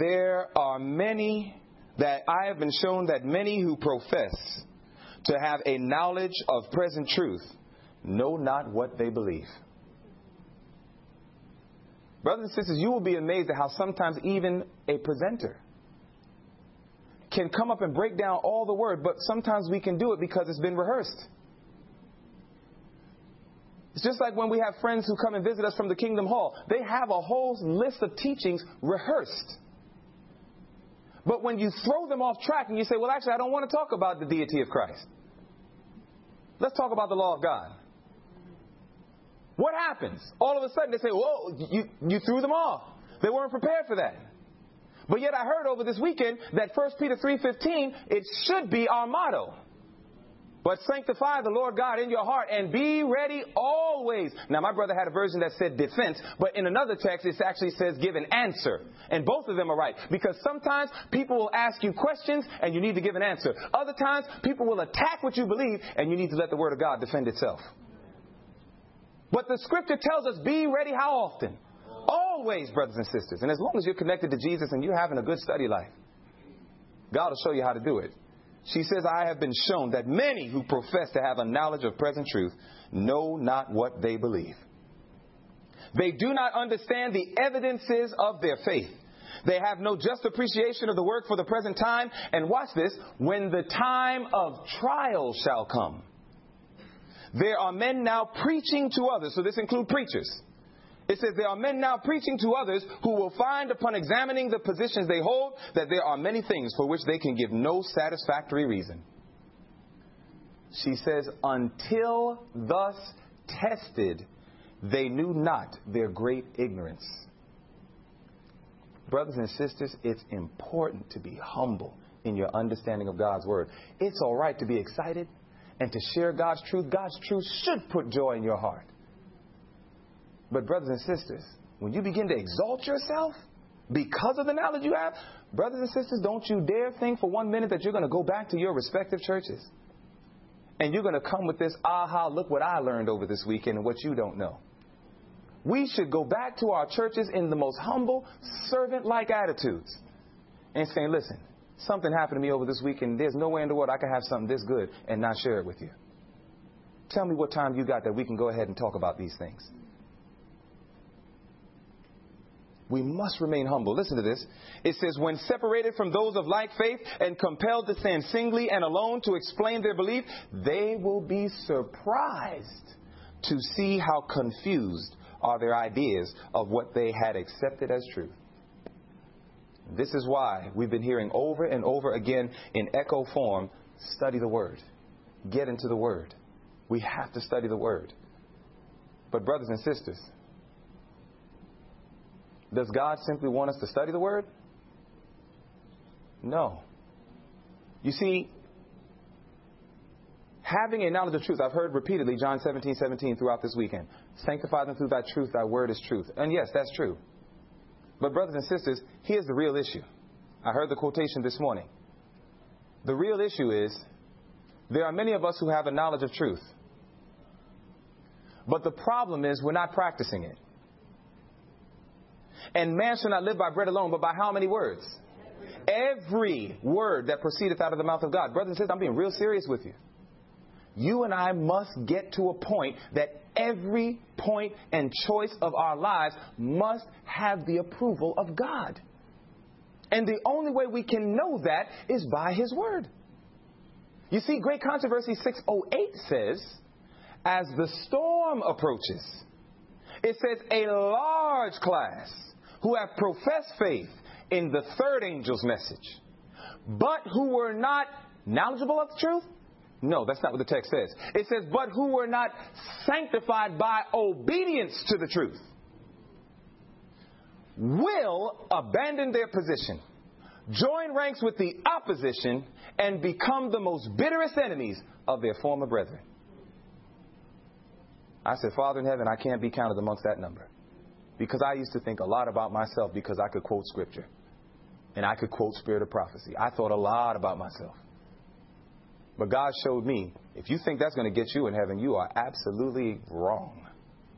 many who profess to have a knowledge of present truth know not what they believe. Brothers and sisters, you will be amazed at how sometimes even a presenter can come up and break down all the word, but sometimes we can do it because it's been rehearsed. It's just like when we have friends who come and visit us from the Kingdom Hall. They have a whole list of teachings rehearsed. But when you throw them off track and you say, well, actually, I don't want to talk about the deity of Christ. Let's talk about the law of God. What happens? All of a sudden they say, whoa, you threw them off. They weren't prepared for that. But yet I heard over this weekend that 1 Peter 3:15, it should be our motto. But sanctify the Lord God in your heart and be ready always. Now, my brother had a version that said defense, but in another text, it actually says give an answer. And both of them are right. Because sometimes people will ask you questions and you need to give an answer. Other times, people will attack what you believe and you need to let the Word of God defend itself. But the Scripture tells us be ready how often? Always, brothers and sisters. And as long as you're connected to Jesus and you're having a good study life, God will show you how to do it. She says, I have been shown that many who profess to have a knowledge of present truth know not what they believe. They do not understand the evidences of their faith. They have no just appreciation of the work for the present time. And watch this, when the time of trial shall come. There are men now preaching to others. So this includes preachers. It says there are men now preaching to others who will find upon examining the positions they hold that there are many things for which they can give no satisfactory reason. She says, until thus tested, they knew not their great ignorance. Brothers and sisters, it's important to be humble in your understanding of God's Word. It's all right to be excited and to share God's truth. God's truth should put joy in your heart. But brothers and sisters, when you begin to exalt yourself because of the knowledge you have, brothers and sisters, don't you dare think for 1 minute that you're going to go back to your respective churches. And you're going to come with this, aha, look what I learned over this weekend and what you don't know. We should go back to our churches in the most humble, servant-like attitudes. And saying, listen, something happened to me over this weekend. There's no way in the world I can have something this good and not share it with you. Tell me what time you got that we can go ahead and talk about these things. We must remain humble. Listen to this. It says, when separated from those of like faith and compelled to stand singly and alone to explain their belief, they will be surprised to see how confused are their ideas of what they had accepted as truth. This is why we've been hearing over and over again in echo form, study the Word. Get into the Word. We have to study the Word. But brothers and sisters, does God simply want us to study the Word? No. You see, having a knowledge of truth, I've heard repeatedly John 17:17 throughout this weekend. Sanctify them through thy truth, thy word is truth. And yes, that's true. But brothers and sisters, here's the real issue. I heard the quotation this morning. The real issue is, there are many of us who have a knowledge of truth. But the problem is we're not practicing it. And man shall not live by bread alone, but by how many words? Every word that proceedeth out of the mouth of God. Brothers and sisters, I'm being real serious with you. You and I must get to a point that every point and choice of our lives must have the approval of God. And the only way we can know that is by His Word. You see, Great Controversy 608 says, as the storm approaches, it says a large class who have professed faith in the third angel's message, but who were not knowledgeable of the truth. No, that's not what the text says. It says, but who were not sanctified by obedience to the truth, will abandon their position, join ranks with the opposition, and become the most bitterest enemies of their former brethren. I said, Father in heaven, I can't be counted amongst that number. Because I used to think a lot about myself because I could quote Scripture. And I could quote Spirit of Prophecy. I thought a lot about myself. But God showed me, if you think that's going to get you in heaven, you are absolutely wrong.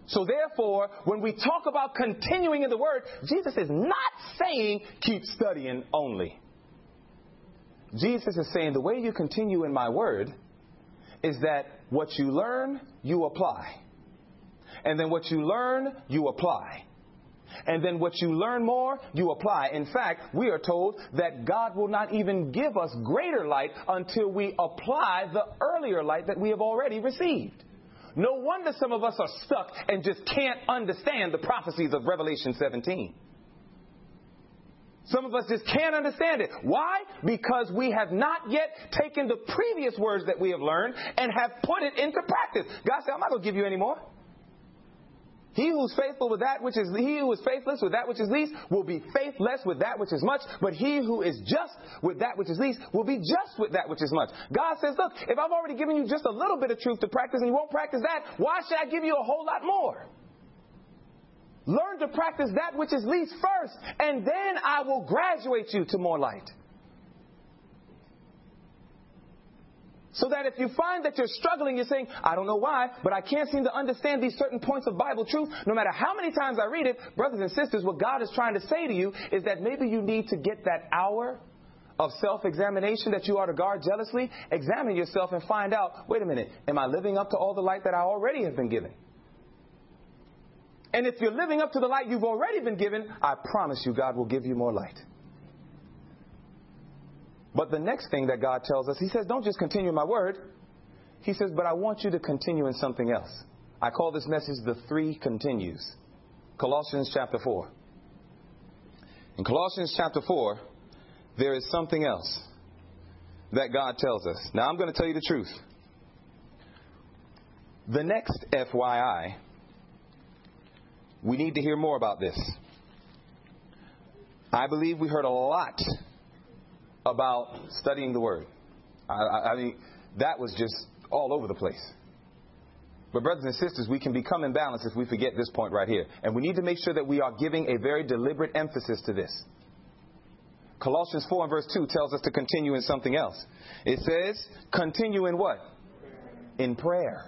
So therefore, when we talk about continuing in the Word, Jesus is not saying keep studying only. Jesus is saying the way you continue in my Word is that what you learn, you apply. And then what you learn, you apply. And then what you learn more, you apply. In fact, we are told that God will not even give us greater light until we apply the earlier light that we have already received. No wonder some of us are stuck and just can't understand the prophecies of Revelation 17. Some of us just can't understand it. Why? Because we have not yet taken the previous words that we have learned and have put it into practice. God said, I'm not going to give you any more. He who is faithful with that which is he who is faithless with that which is least will be faithless with that which is much. But he who is just with that which is least will be just with that which is much. God says, look, if I've already given you just a little bit of truth to practice and you won't practice that, why should I give you a whole lot more? Learn to practice that which is least first, and then I will graduate you to more light. So that if you find that you're struggling, you're saying, I don't know why, but I can't seem to understand these certain points of Bible truth. No matter how many times I read it, brothers and sisters, what God is trying to say to you is that maybe you need to get that hour of self-examination that you are to guard jealously. Examine yourself and find out, wait a minute, am I living up to all the light that I already have been given? And if you're living up to the light you've already been given, I promise you God will give you more light. But the next thing that God tells us, He says, don't just continue in my word. He says, but I want you to continue in something else. I call this message the three continues. Colossians chapter 4. In Colossians chapter 4, there is something else that God tells us. Now, I'm going to tell you the truth. The next FYI, we need to hear more about this. I believe we heard a lot about studying the Word. I mean, that was just all over the place. But brothers and sisters, we can become imbalanced if we forget this point right here. And we need to make sure that we are giving a very deliberate emphasis to this. Colossians 4 and verse 2 tells us to continue in something else. It says, continue in what? In prayer.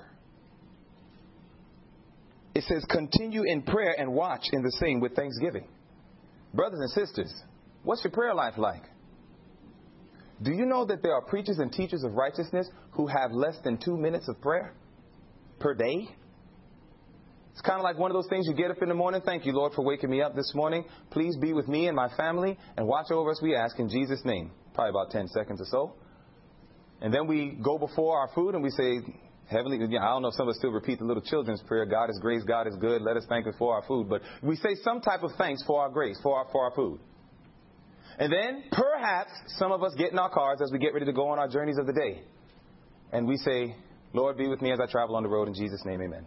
It says, continue in prayer and watch in the same with thanksgiving. Brothers and sisters, what's your prayer life like? Do you know that there are preachers and teachers of righteousness who have less than 2 minutes of prayer per day? It's kind of like one of those things you get up in the morning. Thank you, Lord, for waking me up this morning. Please be with me and my family and watch over us, we ask, in Jesus' name. Probably about 10 seconds or so. And then we go before our food and we say, Heavenly, I don't know if some of us still repeat the little children's prayer. God is grace, God is good. Let us thank Him for our food. But we say some type of thanks for our grace, for our food. And then perhaps some of us get in our cars as we get ready to go on our journeys of the day. And we say, Lord, be with me as I travel on the road. In Jesus' name, amen.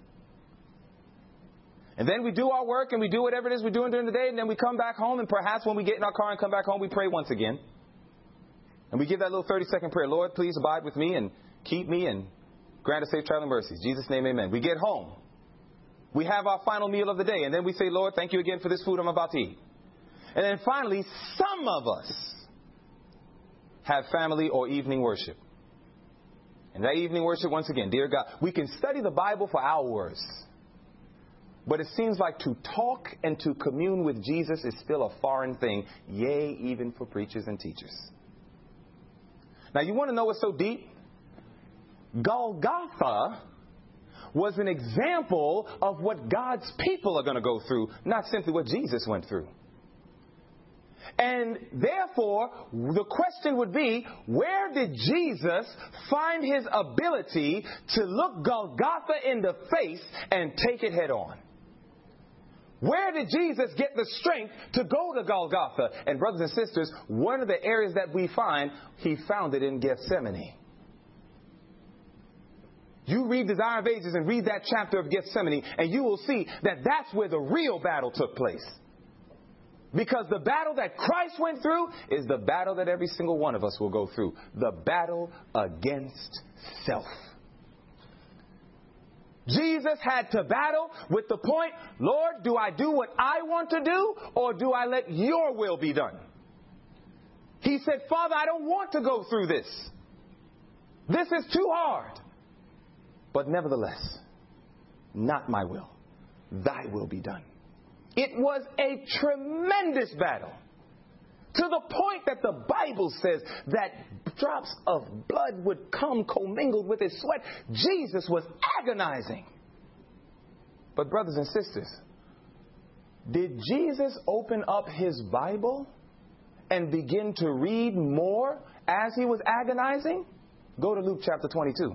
And then we do our work and we do whatever it is we're doing during the day. And then we come back home. And perhaps when we get in our car and come back home, we pray once again. And we give that little 30-second prayer. Lord, please abide with me and keep me and grant us safe traveling mercies. In Jesus' name, amen. We get home. We have our final meal of the day. And then we say, Lord, thank you again for this food I'm about to eat. And then finally, some of us have family or evening worship. And that evening worship, once again, dear God, we can study the Bible for hours. But it seems like to talk and to commune with Jesus is still a foreign thing. Yea, even for preachers and teachers. Now, you want to know what's so deep? Golgotha was an example of what God's people are going to go through, not simply what Jesus went through. And therefore, the question would be, where did Jesus find His ability to look Golgotha in the face and take it head on? Where did Jesus get the strength to go to Golgotha? And brothers and sisters, one of the areas that we find, He found it in Gethsemane. You read Desire of Ages and read that chapter of Gethsemane, and you will see that that's where the real battle took place. Because the battle that Christ went through is the battle that every single one of us will go through. The battle against self. Jesus had to battle with the point, Lord, do I do what I want to do, or do I let your will be done? He said, Father, I don't want to go through this. This is too hard. But nevertheless, not my will, thy will be done. It was a tremendous battle, to the point that the Bible says that drops of blood would come commingled with his sweat. Jesus was agonizing. But brothers and sisters, did Jesus open up his Bible and begin to read more as he was agonizing? Go to Luke chapter 22.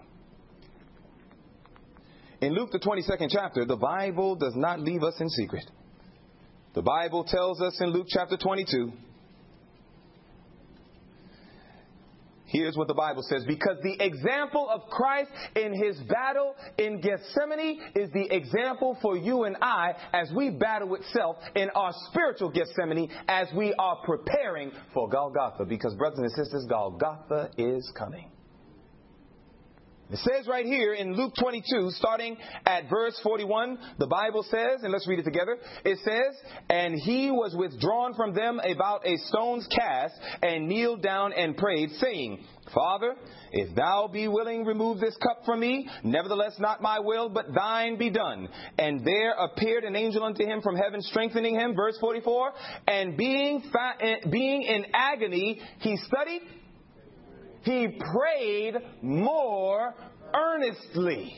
In Luke the 22nd chapter, the Bible does not leave us in secret. The Bible tells us in Luke chapter 22, here's what the Bible says: because the example of Christ in his battle in Gethsemane is the example for you and I as we battle with self in our spiritual Gethsemane as we are preparing for Golgotha. Because, brothers and sisters, Golgotha is coming. It says right here in Luke 22, starting at verse 41, the Bible says, and let's read it together. It says, and he was withdrawn from them about a stone's cast, and kneeled down and prayed, saying, Father, if thou be willing, remove this cup from me. Nevertheless, not my will, but thine be done. And there appeared an angel unto him from heaven, strengthening him. Verse 44, and being in agony, he studied. He prayed more earnestly.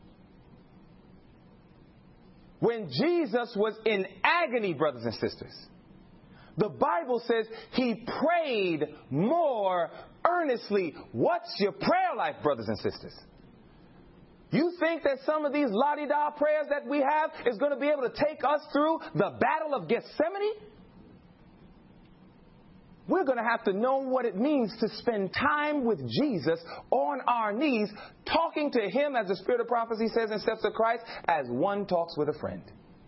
When Jesus was in agony, brothers and sisters, the Bible says he prayed more earnestly. What's your prayer life, brothers and sisters? You think that some of these la-di-da prayers that we have is going to be able to take us through the battle of Gethsemane? We're going to have to know what it means to spend time with Jesus on our knees, talking to him, as the Spirit of Prophecy says in Steps of Christ, as one talks with a friend.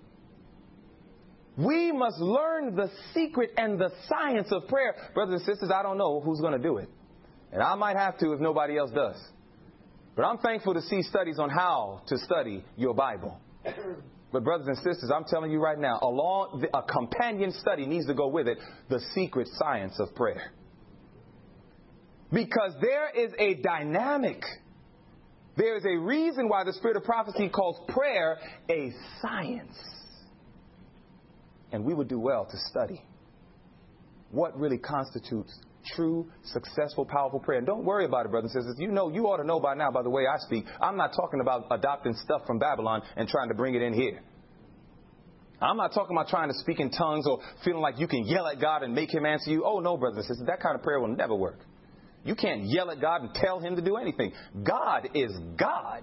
We must learn the secret and the science of prayer. Brothers and sisters, I don't know who's going to do it. And I might have to if nobody else does. But I'm thankful to see studies on how to study your Bible. But brothers and sisters, I'm telling you right now, a companion study needs to go with it, the secret science of prayer. Because there is a dynamic. There is a reason why the Spirit of Prophecy calls prayer a science. And we would do well to study what really constitutes true, successful, powerful prayer. And don't worry about it, brothers and sisters. You ought to know by now by the way I speak. I'm not talking about adopting stuff from Babylon and trying to bring it in here. I'm not talking about trying to speak in tongues or feeling like you can yell at God and make him answer you. Oh, no, brothers and sisters. That kind of prayer will never work. You can't yell at God and tell him to do anything. God is God.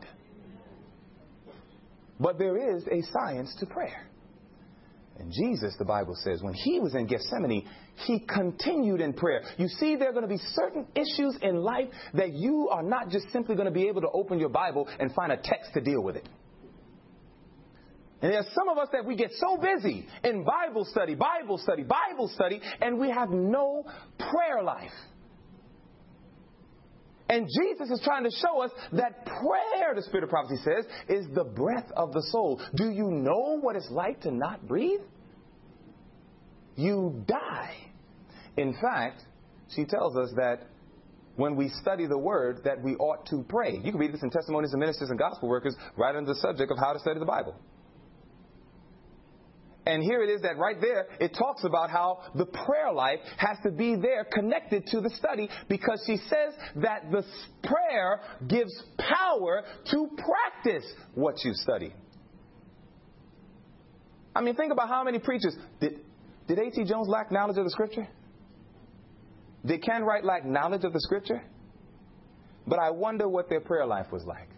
But there is a science to prayer. And Jesus, the Bible says, when he was in Gethsemane, he continued in prayer. You see, there are going to be certain issues in life that you are not just simply going to be able to open your Bible and find a text to deal with it. And there's some of us that we get so busy in Bible study, and we have no prayer life. And Jesus is trying to show us that prayer, the Spirit of Prophecy says, is the breath of the soul. Do you know what it's like to not breathe? You die. In fact, she tells us that when we study the Word, that we ought to pray. You can read this in Testimonies of Ministers and Gospel Workers right under the subject of how to study the Bible. And here it is that right there, it talks about how the prayer life has to be there connected to the study, because she says that the prayer gives power to practice what you study. I mean, think about how many preachers. Did A.T. Jones lack knowledge of the Scripture? Did Ken Wright lack knowledge of the Scripture? But I wonder what their prayer life was like.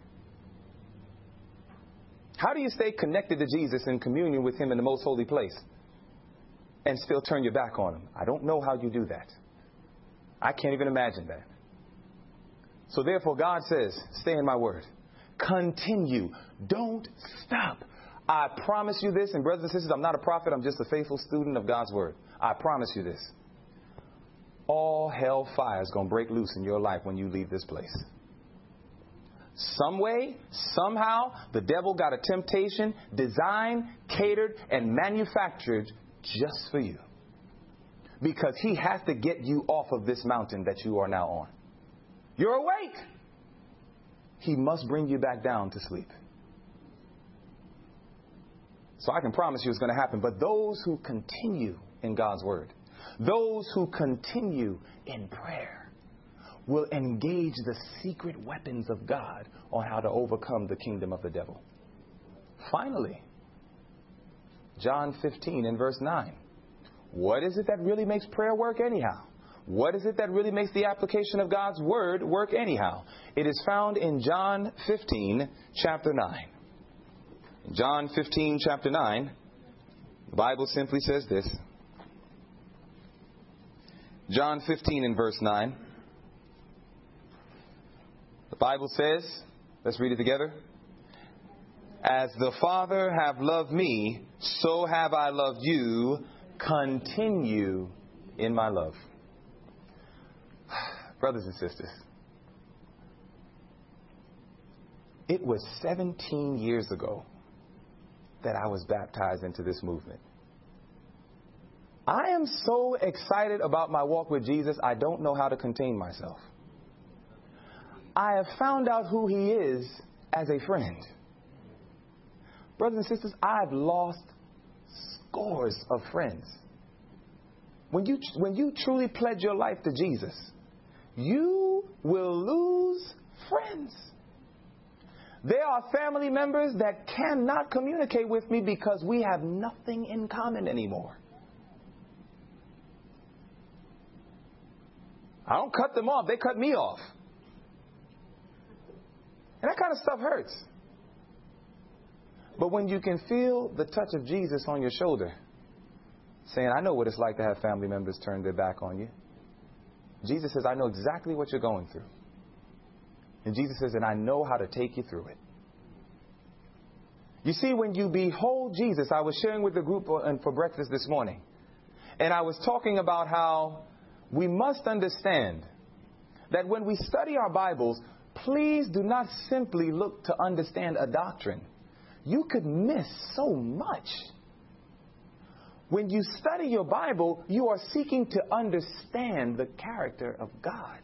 How do you stay connected to Jesus in communion with him in the most holy place and still turn your back on him? I don't know how you do that. I can't even imagine that. So therefore, God says, stay in my word. Continue. Don't stop. I promise you this, and brothers and sisters, I'm not a prophet. I'm just a faithful student of God's word. I promise you this. All hell fire is going to break loose in your life when you leave this place. Some way, somehow, the devil got a temptation designed, catered, and manufactured just for you. Because he has to get you off of this mountain that you are now on. You're awake. He must bring you back down to sleep. So I can promise you it's going to happen. But those who continue in God's word, those who continue in prayer, will engage the secret weapons of God on how to overcome the kingdom of the devil. Finally, John 15 and verse 9. What is it that really makes prayer work anyhow? What is it that really makes the application of God's word work anyhow? It is found in John 15, chapter 9. In John 15, chapter 9, the Bible simply says this. John 15 and verse 9. The Bible says, let's read it together. As the Father have loved me, so have I loved you. Continue in my love. Brothers and sisters, it was 17 years ago that I was baptized into this movement. I am so excited about my walk with Jesus, I don't know how to contain myself. I have found out who he is as a friend. Brothers and sisters, I've lost scores of friends. When you truly pledge your life to Jesus, you will lose friends. There are family members that cannot communicate with me because we have nothing in common anymore. I don't cut them off, they cut me off. And that kind of stuff hurts. But when you can feel the touch of Jesus on your shoulder, saying, I know what it's like to have family members turn their back on you. Jesus says, I know exactly what you're going through. And Jesus says, and I know how to take you through it. You see, when you behold Jesus, I was sharing with the group for breakfast this morning, and I was talking about how we must understand that when we study our Bibles, please do not simply look to understand a doctrine. You could miss so much. When you study your Bible, you are seeking to understand the character of God.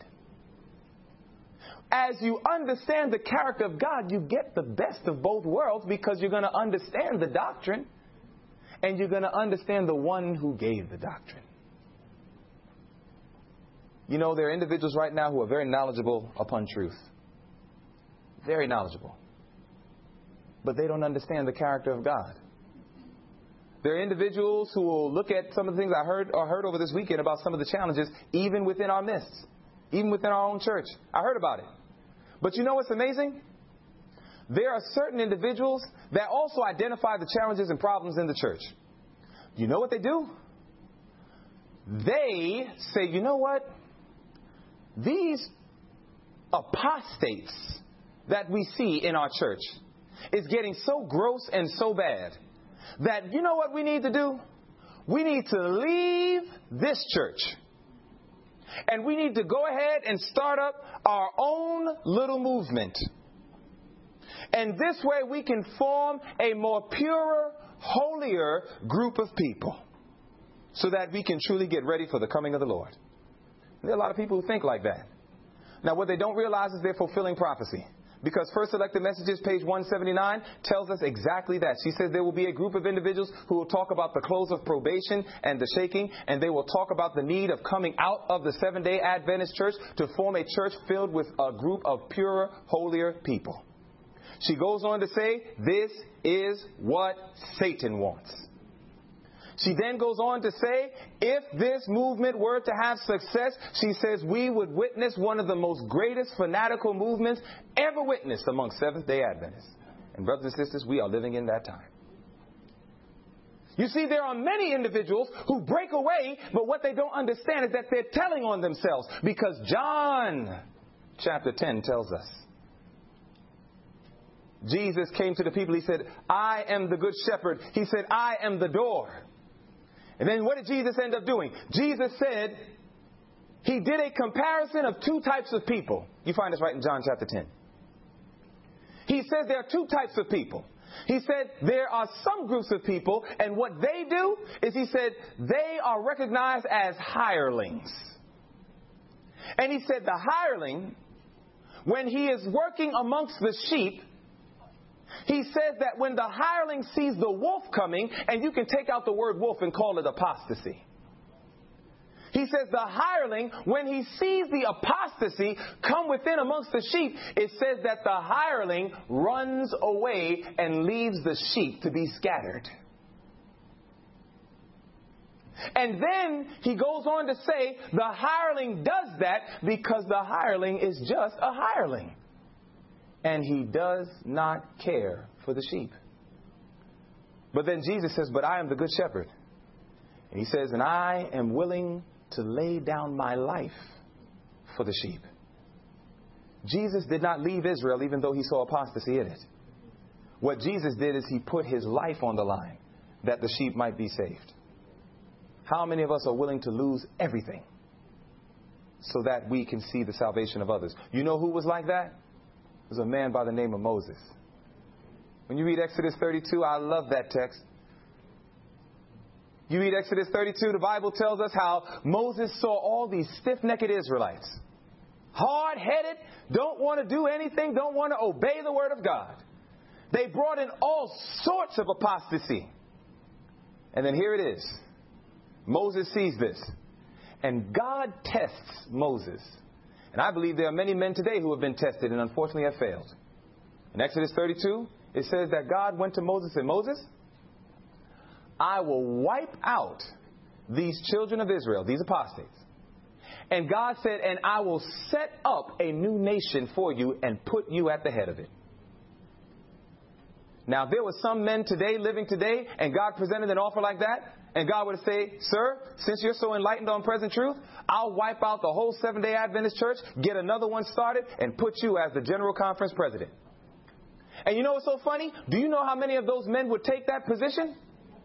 As you understand the character of God, you get the best of both worlds because you're going to understand the doctrine and you're going to understand the one who gave the doctrine. You know, there are individuals right now who are very knowledgeable upon truth. Very knowledgeable. But they don't understand the character of God. There are individuals who will look at some of the things I heard over this weekend about some of the challenges, even within our midst, even within our own church. I heard about it. But you know what's amazing? There are certain individuals that also identify the challenges and problems in the church. You know what they do? They say, you know what? These apostates that we see in our church is getting so gross and so bad that you know what we need to do? We need to leave this church. And we need to go ahead and start up our own little movement. And this way we can form a more purer, holier group of people so that we can truly get ready for the coming of the Lord. There are a lot of people who think like that. Now, what they don't realize is they're fulfilling prophecy. Because First Selected Messages, page 179, tells us exactly that. She says there will be a group of individuals who will talk about the close of probation and the shaking, and they will talk about the need of coming out of the Seventh-day Adventist church to form a church filled with a group of purer, holier people. She goes on to say, this is what Satan wants. She then goes on to say, if this movement were to have success, she says we would witness one of the most greatest fanatical movements ever witnessed among Seventh-day Adventists. And brothers and sisters, we are living in that time. You see, there are many individuals who break away, but what they don't understand is that they're telling on themselves. Because John chapter 10 tells us, Jesus came to the people, he said, I am the good shepherd. He said, I am the door. And then what did Jesus end up doing? Jesus said he did a comparison of two types of people. You find this right in John chapter 10. He says there are two types of people. He said there are some groups of people, and what they do is he said they are recognized as hirelings. And he said the hireling, when he is working amongst the sheep, He says that when the hireling sees the wolf coming, and you can take out the word wolf and call it apostasy. He says the hireling, when he sees the apostasy come within amongst the sheep, it says that the hireling runs away and leaves the sheep to be scattered. And then he goes on to say the hireling does that because the hireling is just a hireling. And he does not care for the sheep. But then Jesus says, but I am the good shepherd. And he says, and I am willing to lay down my life for the sheep. Jesus did not leave Israel even though he saw apostasy in it. What Jesus did is he put his life on the line that the sheep might be saved. How many of us are willing to lose everything so that we can see the salvation of others? You know who was like that? It was a man by the name of Moses. When you read Exodus 32, I love that text. You read Exodus 32, the Bible tells us how Moses saw all these stiff-necked Israelites. Hard-headed, don't want to do anything, don't want to obey the word of God. They brought in all sorts of apostasy. And then here it is. Moses sees this. And God tests Moses. And I believe there are many men today who have been tested and unfortunately have failed. In Exodus 32, it says that God went to Moses and said, Moses, I will wipe out these children of Israel, these apostates. And God said, and I will set up a new nation for you and put you at the head of it. Now, if there were some men today living today and God presented an offer like that, and God would say, sir, since you're so enlightened on present truth, I'll wipe out the whole Seventh-day Adventist church, get another one started, and put you as the General Conference president. And you know what's so funny? Do you know how many of those men would take that position?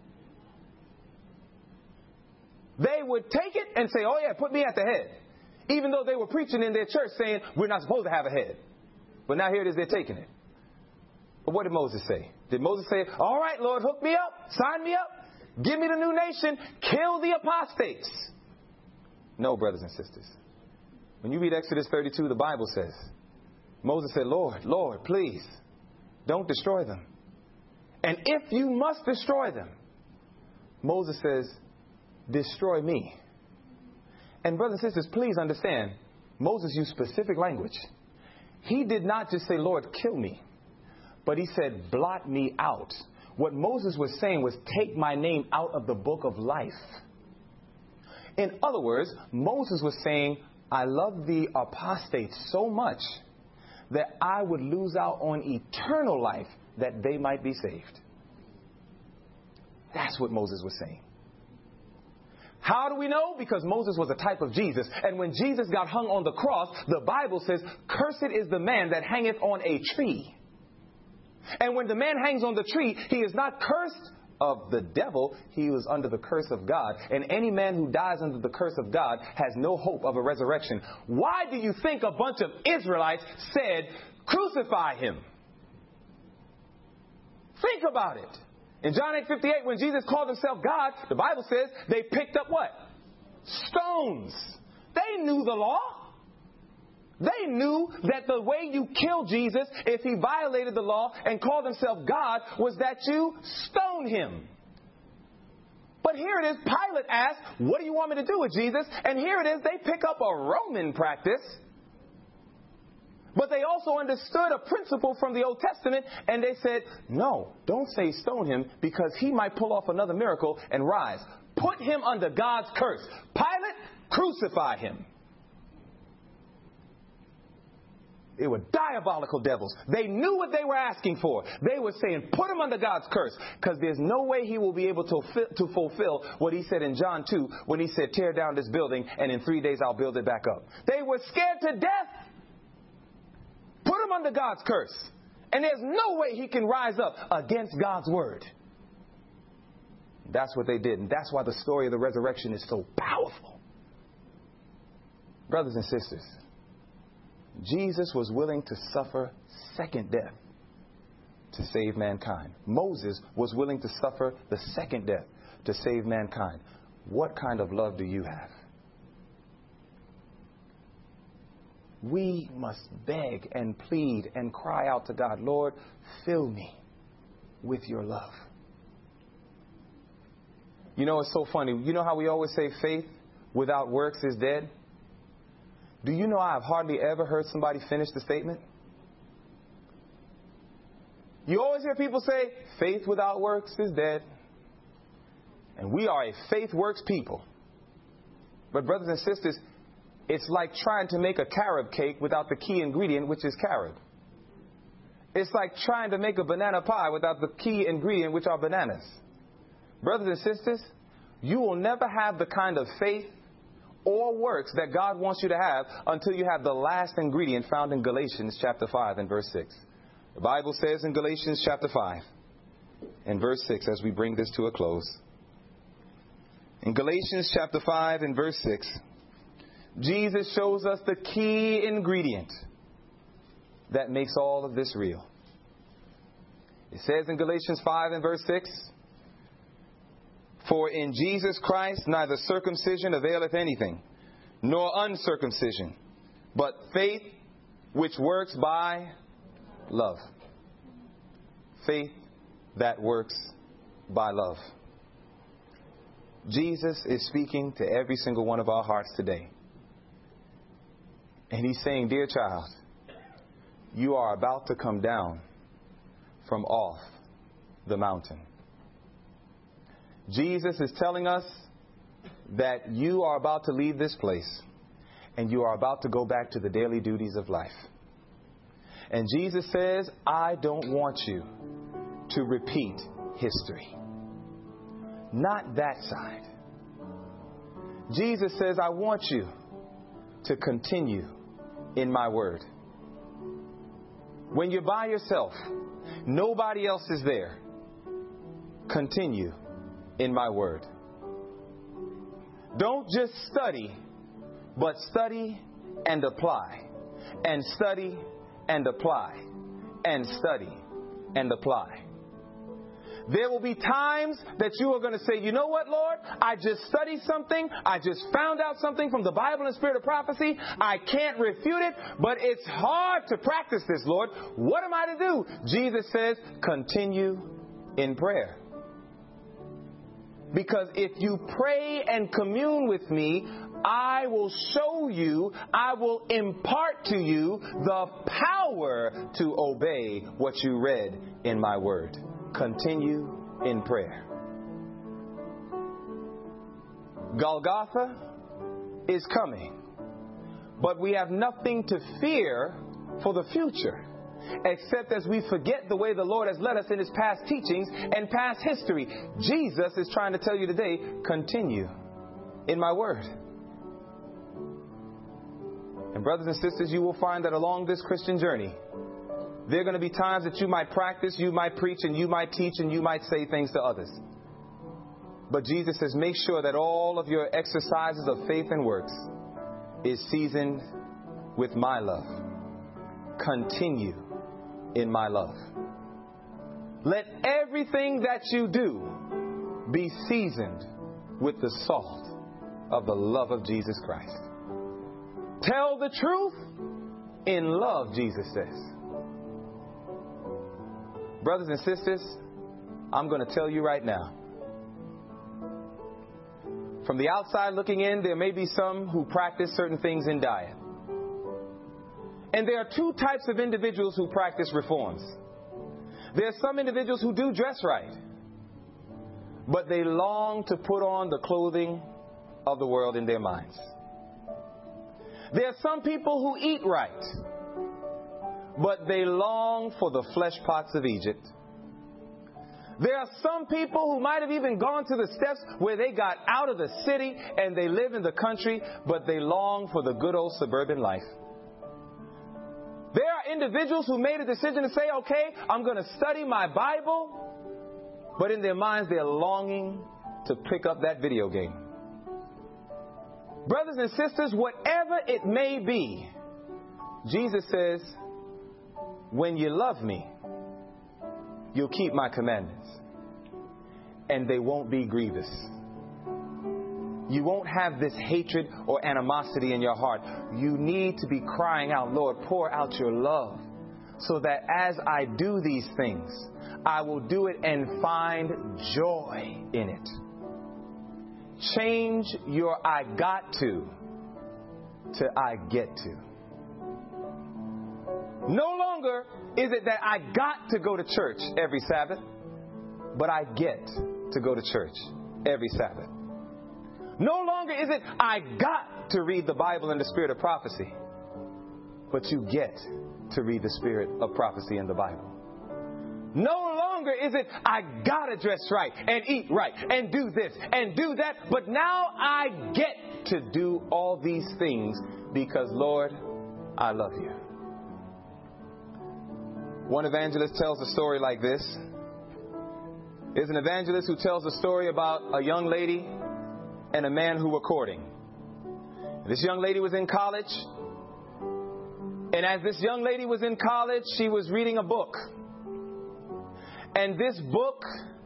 They would take it and say, oh yeah, put me at the head. Even though they were preaching in their church saying, we're not supposed to have a head. But now here it is, they're taking it. But what did Moses say? Did Moses say, all right, Lord, hook me up, sign me up, give me the new nation, kill the apostates? No, brothers and sisters. When you read Exodus 32, the Bible says, Moses said, Lord, Lord, please, don't destroy them. And if you must destroy them, Moses says, destroy me. And brothers and sisters, please understand, Moses used specific language. He did not just say, Lord, kill me, but he said, blot me out. What Moses was saying was, take my name out of the book of life. In other words, Moses was saying, I love the apostates so much that I would lose out on eternal life that they might be saved. That's what Moses was saying. How do we know? Because Moses was a type of Jesus. And when Jesus got hung on the cross, the Bible says, cursed is the man that hangeth on a tree. And when the man hangs on the tree, he is not cursed of the devil. He was under the curse of God. And any man who dies under the curse of God has no hope of a resurrection. Why do you think a bunch of Israelites said, crucify him? Think about it. In John 8:58, when Jesus called himself God, the Bible says they picked up what? Stones. They knew the law. They knew that the way you kill Jesus, if he violated the law and called himself God, was that you stone him. But here it is, Pilate asked, what do you want me to do with Jesus? And here it is, they pick up a Roman practice. But they also understood a principle from the Old Testament, and they said, no, don't say stone him, because he might pull off another miracle and rise. Put him under God's curse. Pilate, crucify him. They were diabolical devils. They knew what they were asking for. They were saying, put him under God's curse, because there's no way he will be able to fulfill what he said in John 2 when he said, tear down this building and in 3 days I'll build it back up. They were scared to death. Put him under God's curse. And there's no way he can rise up against God's word. That's what they did. And that's why the story of the resurrection is so powerful. Brothers and sisters, Jesus was willing to suffer second death to save mankind. Moses was willing to suffer the second death to save mankind. What kind of love do you have? we must beg and plead and cry out to God, Lord, fill me with your love. You know, it's so funny. You know how we always say faith without works is dead? Do you know I've hardly ever heard somebody finish the statement? You always hear people say, faith without works is dead. And we are a faith works people. But brothers and sisters, it's like trying to make a carob cake without the key ingredient, which is carob. It's like trying to make a banana pie without the key ingredient, which are bananas. Brothers and sisters, you will never have the kind of faith or works that God wants you to have until you have the last ingredient found in Galatians chapter 5 and verse 6. The Bible says in Galatians chapter 5 and verse 6, as we bring this to a close. In Galatians chapter 5 and verse 6, Jesus shows us the key ingredient that makes all of this real. It says in Galatians 5 and verse 6, for in Jesus Christ neither circumcision availeth anything, nor uncircumcision, but faith which works by love. Faith that works by love. Jesus is speaking to every single one of our hearts today. And he's saying, dear child, you are about to come down from off the mountain. Jesus is telling us that you are about to leave this place and you are about to go back to the daily duties of life. And Jesus says, I don't want you to repeat history. Not that side. Jesus says, I want you to continue in my word. When you're by yourself, nobody else is there. Continue in my word. Don't just study, but study and apply. And study and apply. And study and apply. There will be times that you are going to say, you know what, Lord? I just studied something. I just found out something from the Bible and Spirit of Prophecy. I can't refute it, but it's hard to practice this, Lord. What am I to do? Jesus says, continue in prayer. Because if you pray and commune with me, I will show you, I will impart to you the power to obey what you read in my word. Continue in prayer. Golgotha is coming, but we have nothing to fear for the future, except as we forget the way the Lord has led us in his past teachings and past history. Jesus is trying to tell you today, continue in my word. And brothers and sisters, you will find that along this Christian journey, there are going to be times that you might practice, you might preach, and you might teach, and you might say things to others. But Jesus says, make sure that all of your exercises of faith and works is seasoned with my love. Continue in my love. Let everything that you do be seasoned with the salt of the love of Jesus Christ. Tell the truth in love, Jesus says. Brothers and sisters, I'm going to tell you right now. From the outside looking in, there may be some who practice certain things in diet. And there are two types of individuals who practice reforms. There are some individuals who do dress right, but they long to put on the clothing of the world in their minds. There are some people who eat right, but they long for the flesh pots of Egypt. There are some people who might have even gone to the steps where they got out of the city and they live in the country, but they long for the good old suburban life. There are individuals who made a decision to say, okay, I'm going to study my Bible, but in their minds they're longing to pick up that video game. Brothers and sisters, whatever it may be, Jesus says, when you love me, you'll keep my commandments, and they won't be grievous. You won't have this hatred or animosity in your heart. You need to be crying out, Lord, pour out your love so that as I do these things, I will do it and find joy in it. Change your I got to I get to. No longer is it that I got to go to church every Sabbath, but I get to go to church every Sabbath. No longer is it I got to read the Bible in the spirit of prophecy, but you get to read the spirit of prophecy in the Bible. No longer is it I gotta dress right and eat right and do this and do that, but now I get to do all these things because, Lord, I love you. One evangelist tells a story like this. There's an evangelist who tells a story about a young lady and a man who were courting. This young lady was in college, and as this young lady was in college, she was reading a book. And this book,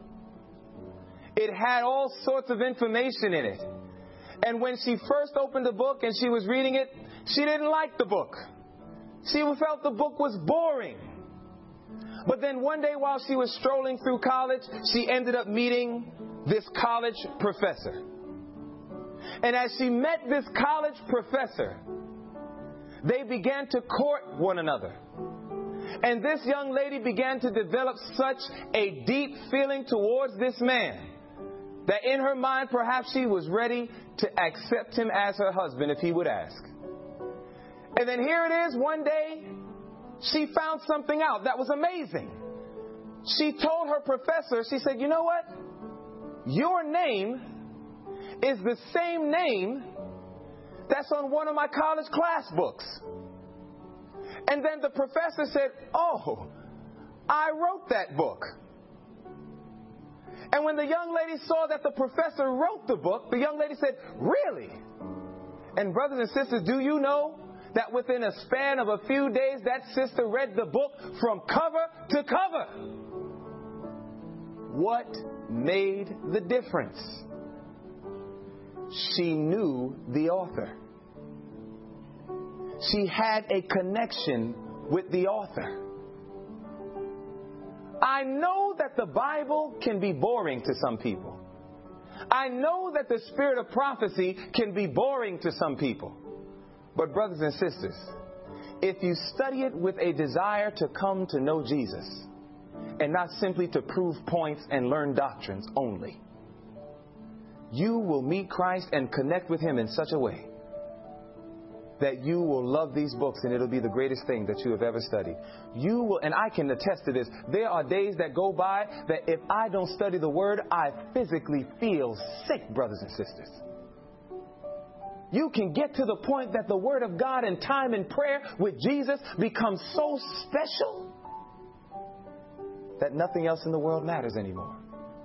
it had all sorts of information in it. And when she first opened the book and she was reading it, she didn't like the book. She felt the book was boring. But then one day while she was strolling through college, she ended up meeting this college professor. And as she met this college professor, they began to court one another. And this young lady began to develop such a deep feeling towards this man that in her mind perhaps she was ready to accept him as her husband if he would ask. And then here it is, one day she found something out that was amazing. She told her professor, she said, you know what? Your name is the same name that's on one of my college class books. And then the professor said, oh, I wrote that book. And when the young lady saw that the professor wrote the book, the young lady said, really? And brothers and sisters, do you know that within a span of a few days, that sister read the book from cover to cover? What made the difference? She knew the author. She had a connection with the author. I know that the Bible can be boring to some people. I know that the spirit of prophecy can be boring to some people. But brothers and sisters, if you study it with a desire to come to know Jesus and not simply to prove points and learn doctrines only, you will meet Christ and connect with Him in such a way that you will love these books and it'll be the greatest thing that you have ever studied. You will, and I can attest to this, there are days that go by that if I don't study the Word, I physically feel sick, brothers and sisters. You can get to the point that the Word of God and time in prayer with Jesus becomes so special that nothing else in the world matters anymore.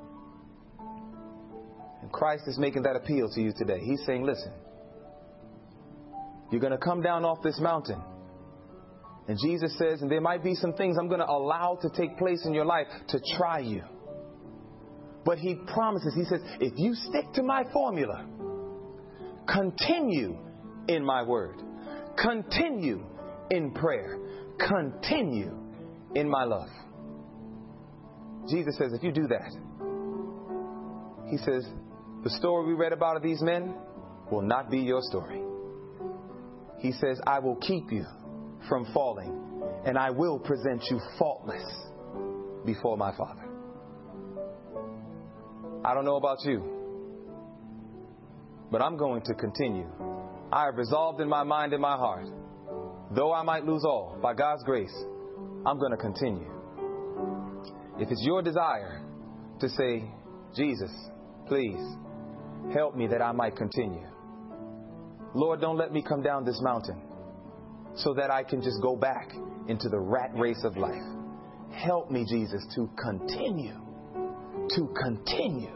And Christ is making that appeal to you today. He's saying, listen, you're going to come down off this mountain. And Jesus says, and there might be some things I'm going to allow to take place in your life to try you. But He promises, He says, if you stick to my formula, continue in my word, continue in prayer, continue in my love. Jesus says, if you do that, He says, the story we read about of these men will not be your story. He says, I will keep you from falling, and I will present you faultless before my Father. I don't know about you, but I'm going to continue. I have resolved in my mind and my heart, though I might lose all, by God's grace, I'm going to continue. If it's your desire to say, Jesus, please help me that I might continue. Lord, don't let me come down this mountain so that I can just go back into the rat race of life. Help me, Jesus, to continue. To continue.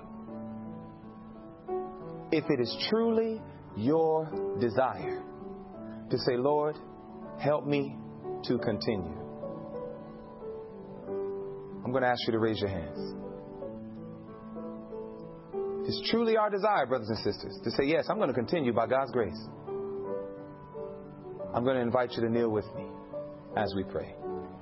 If it is truly your desire to say, Lord, help me to continue, I'm going to ask you to raise your hands. It's truly our desire, brothers and sisters, to say, yes, I'm going to continue by God's grace. I'm going to invite you to kneel with me as we pray.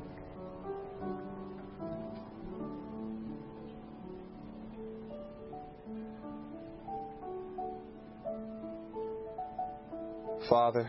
Father,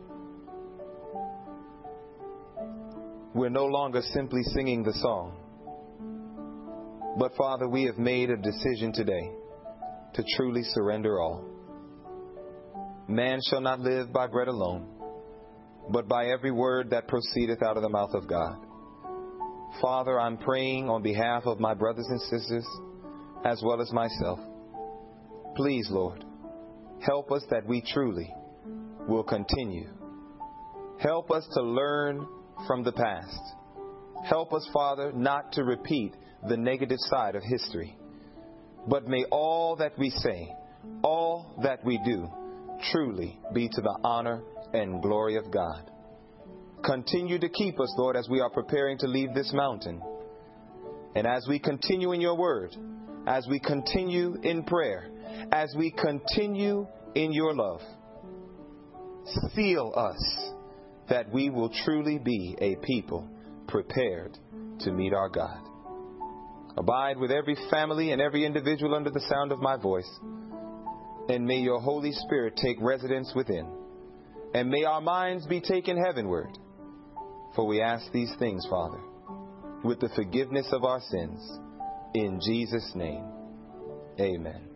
we're no longer simply singing the song, but Father, we have made a decision today to truly surrender all. Man shall not live by bread alone, but by every word that proceedeth out of the mouth of God. Father, I'm praying on behalf of my brothers and sisters, as well as myself. Please, Lord, help us that we truly will continue. Help us to learn from the past. Help us, Father, not to repeat the negative side of history, but may all that we say, all that we do, truly be to the honor and glory of God. Continue to keep us, Lord, as we are preparing to leave this mountain. And as we continue in your word, as we continue in prayer, as we continue in your love, seal us that we will truly be a people prepared to meet our God. Abide with every family and every individual under the sound of my voice. And may your Holy Spirit take residence within. And may our minds be taken heavenward. For we ask these things, Father, with the forgiveness of our sins. In Jesus' name, amen.